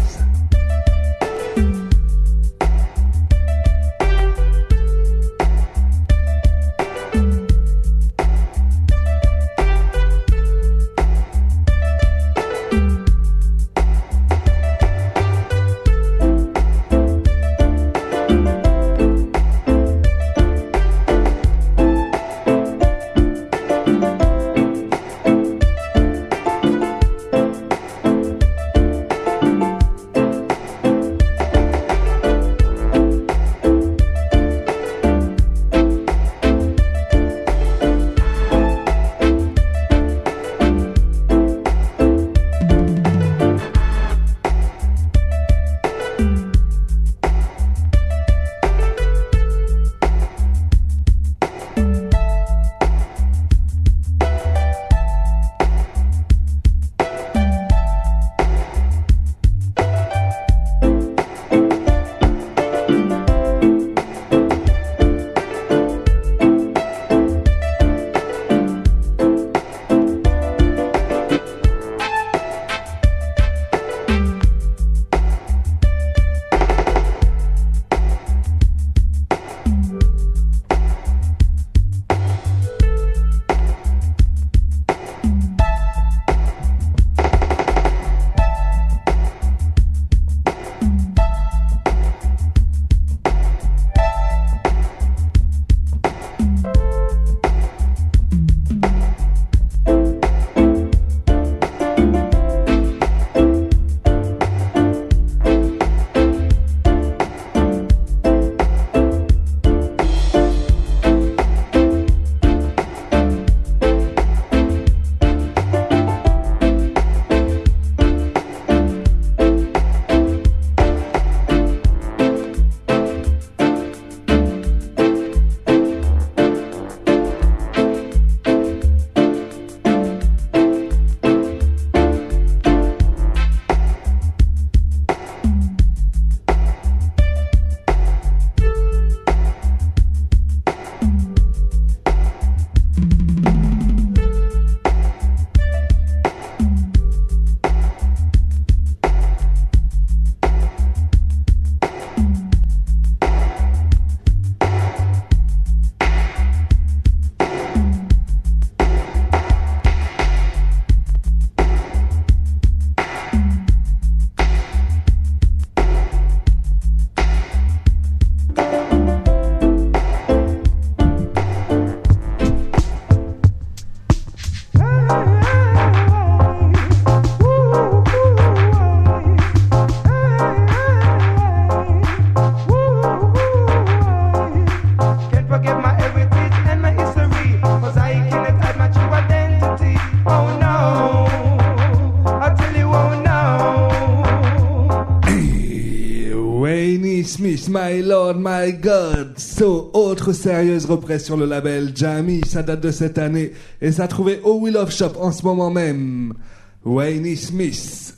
Smith, My Lord, My God. So, autre sérieuse reprise sur le label Jamie, ça date de cette année et ça a trouvé au We Love Shop en ce moment même. Wayne Smith.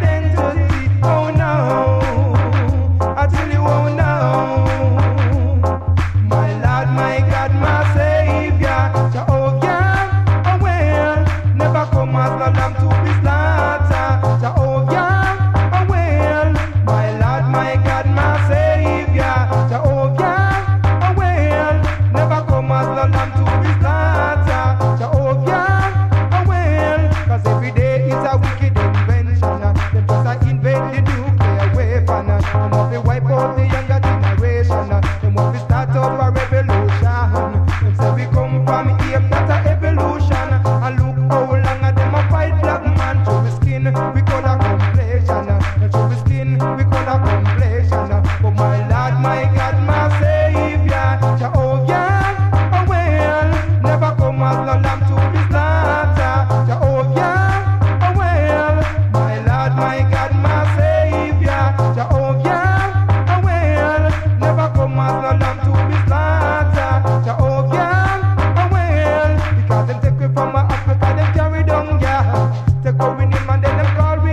Oh no, I tell you, oh no. we call a complexion. Not through his skin, we call a complexion. But my Lord, my God, my Savior, Jehovah, oh well, never come as no lamb to be slaughtered. Jehovah, oh well, my Lord, my God, my Savior, Jehovah, oh well, never come as no lamb to be slaughtered. Jehovah, oh well, because them take we from Africa, them carry down, yeah. Take we him and then them call we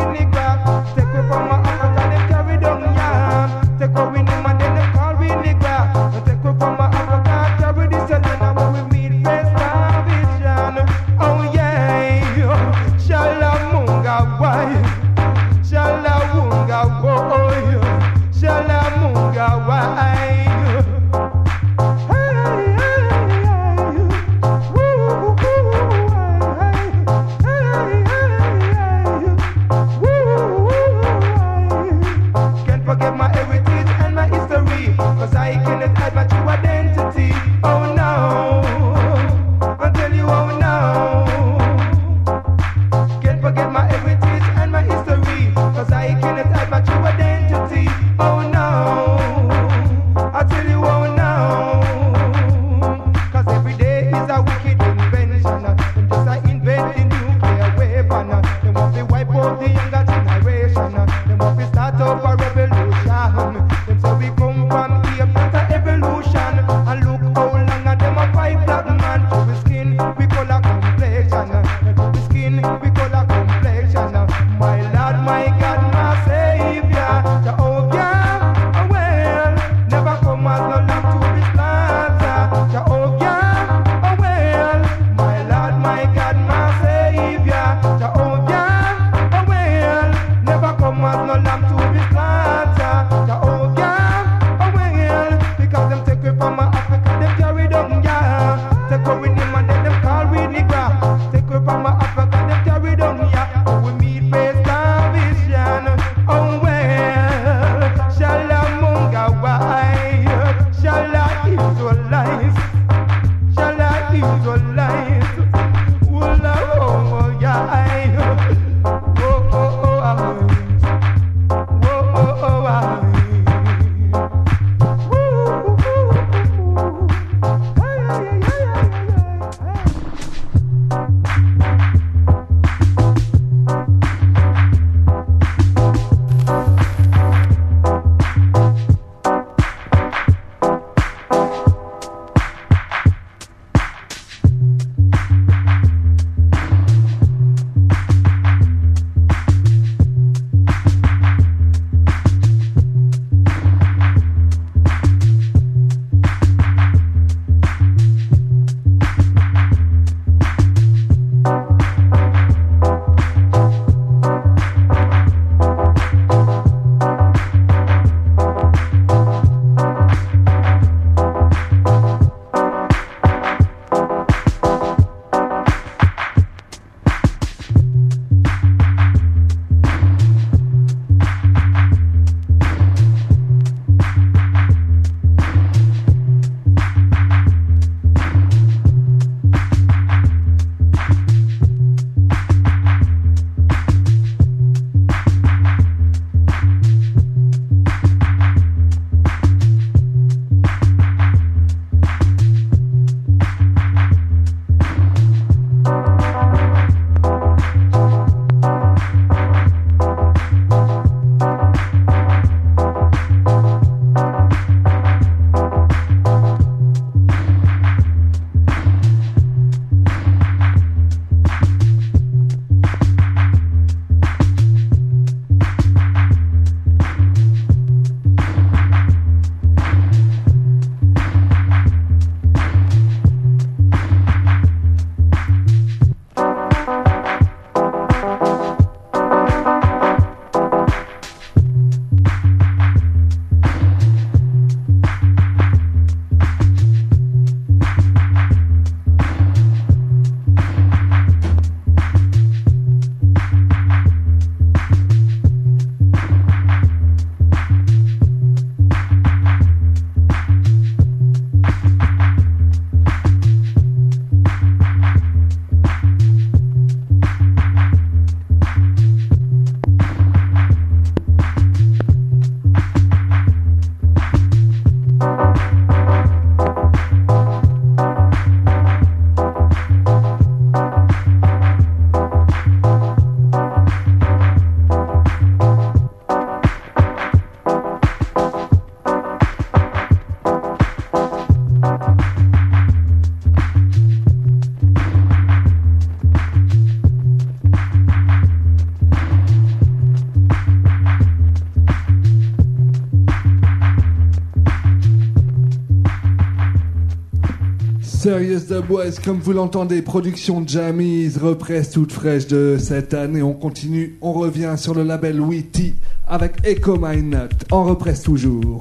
Serious The Boys, comme vous l'entendez, production Jammies, represse toute fraîche de cette année. On continue, on revient sur le label Witty avec Echo My Nut, en represse toujours.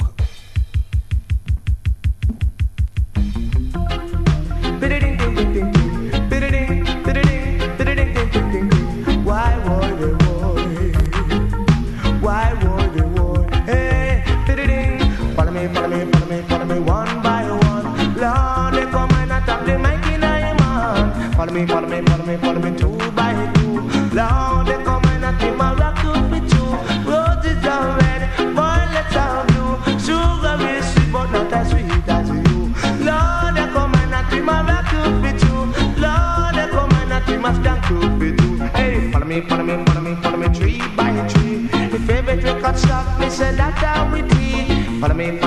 Follow me, two by two. Lord, they come and I take my rock to be two. Roses are red, violets are blue. Sugar is sweet, but not as sweet as you. Lord, they come and I take my rock to be two. Lord, they come and I take my stank to be two. Hey, follow me, tree by tree. My favorite record shop, me say that I will be. Follow me,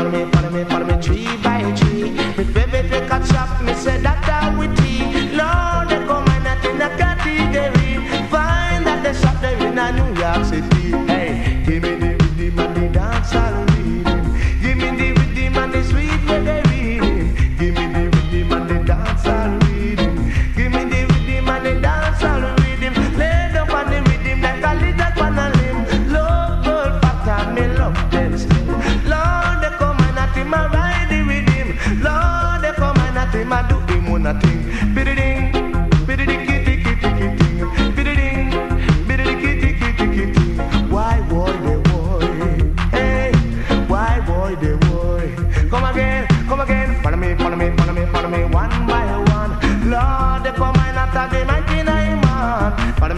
tree by tree. My favorite record shop, me say that I will be. Lord, they come and I in a category. Find that they shop there in a New York City. Hey, give me the rhythm and the dancehall rhythm. Give me the rhythm and the sweet reggae rhythm. Give me the rhythm and the dancehall rhythm. Give me the rhythm and the dancehall rhythm. Lay down on the rhythm like a lizard on a limb. Love gold pattern, me love them still. Lord, they come and I think I ride the rhythm. Lord, they come and I think I do him on a thing. Biddy-ding, biddy-ding, kitty-kitty-kitty. Biddy-ding, biddy-ding-kitty-kitty-kitty. Why boy, they boy? Hey, why boy, they boy? Come again, follow me, one by one. Lord, they come and attack the 99 man. Follow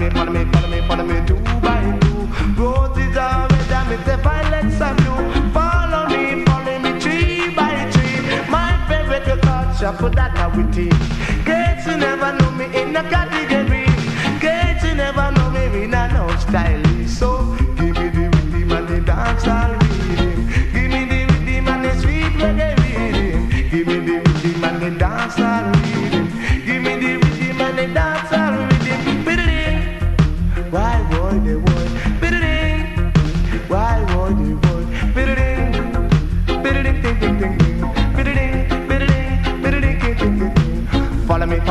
me, two by two. Roses are red and me say violets are blue. Follow me, tree by tree. My favorite record shop, that I will teach. Gates you never know me in a category. Gates you never know me in a no style. So give me the rhythm and the dancehall rhythm. Give me the rhythm and the sweet reggae rhythm. Give me the rhythm and the dancehall rhythm. Give me the rhythm and the dancehall rhythm. Biddy-ding, why boy they boy? Biddy-ding, why boy they boy? Biddy-ding, biddy-ding, ding ding ding ding. Biddy-ding, biddy-ding, biddy-ding, ding ding ding. Follow me,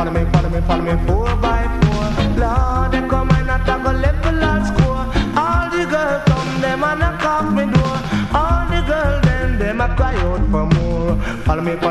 4x4. Lord, they come and attack a level and score. All the girls come, them and knock off me door. All the girls, them a cry out for more. Follow me,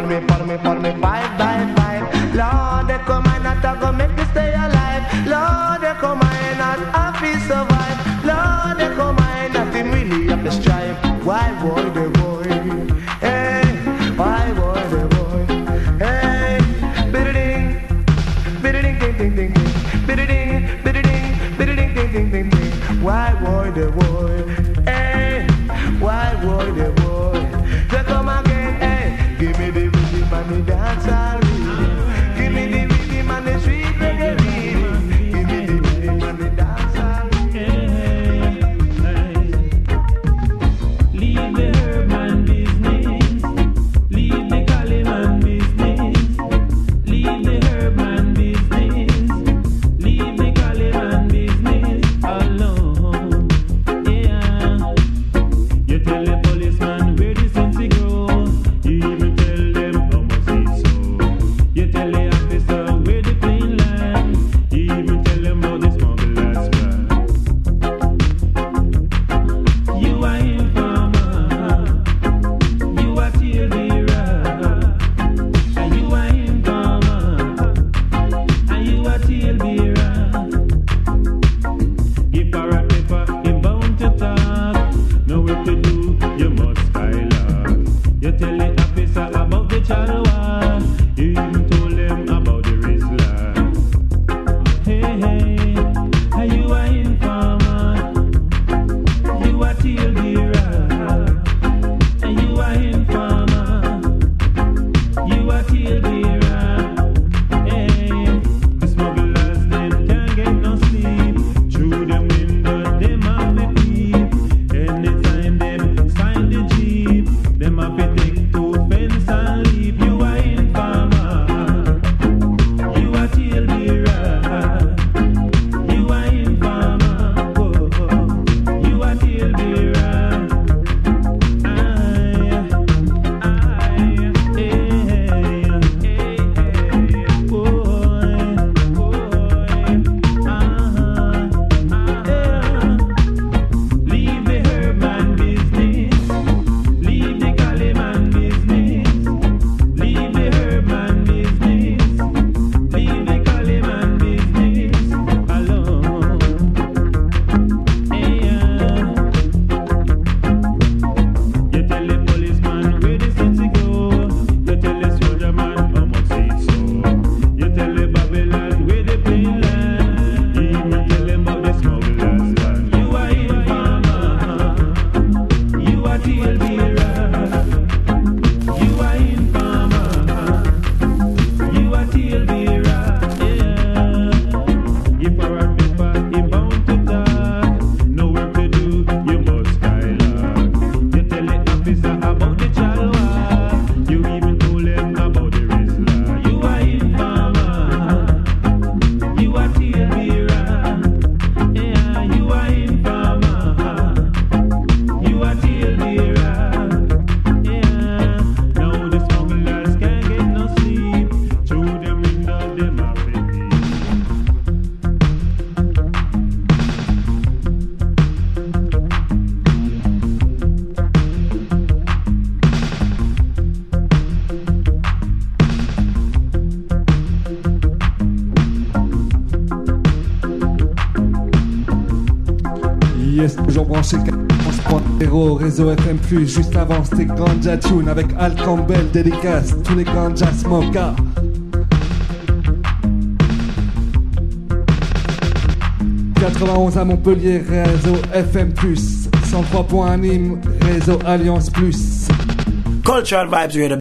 5x5. Lord, they come and attack a make me stay alive. Lord, they come and not happy survive. Lord, they come and not him really have to strive. Why boy, they boy? Hey, why boy, they boy? Hey, biddy-ding, biddy-ding, ding ding ding ding. Biddy-ding, biddy-ding, biddy-ding, ding ding ding ding. Why boy, they boy? Hey, why boy, they boy? They come again, hey. Give me the rhythm and the dancehall rhythm. Give me the rhythm and the sweet reggae rhythm. Give me the rhythm and the dancehall rhythm. Leave the herb man business. Leave the Cali man business. Leave the herb man business. Leave the Cali man business alone. Yeah. You tell the policeman. Yes, toujours branché 11.0, réseau FM+, juste avant c'était Ganja Tune avec Al Campbell, dédicace, tous les Ganja Smoka. « 91 à Montpellier, réseau FM+, 103.1 Nîmes, réseau Alliance+. Cultural Vibes Radio.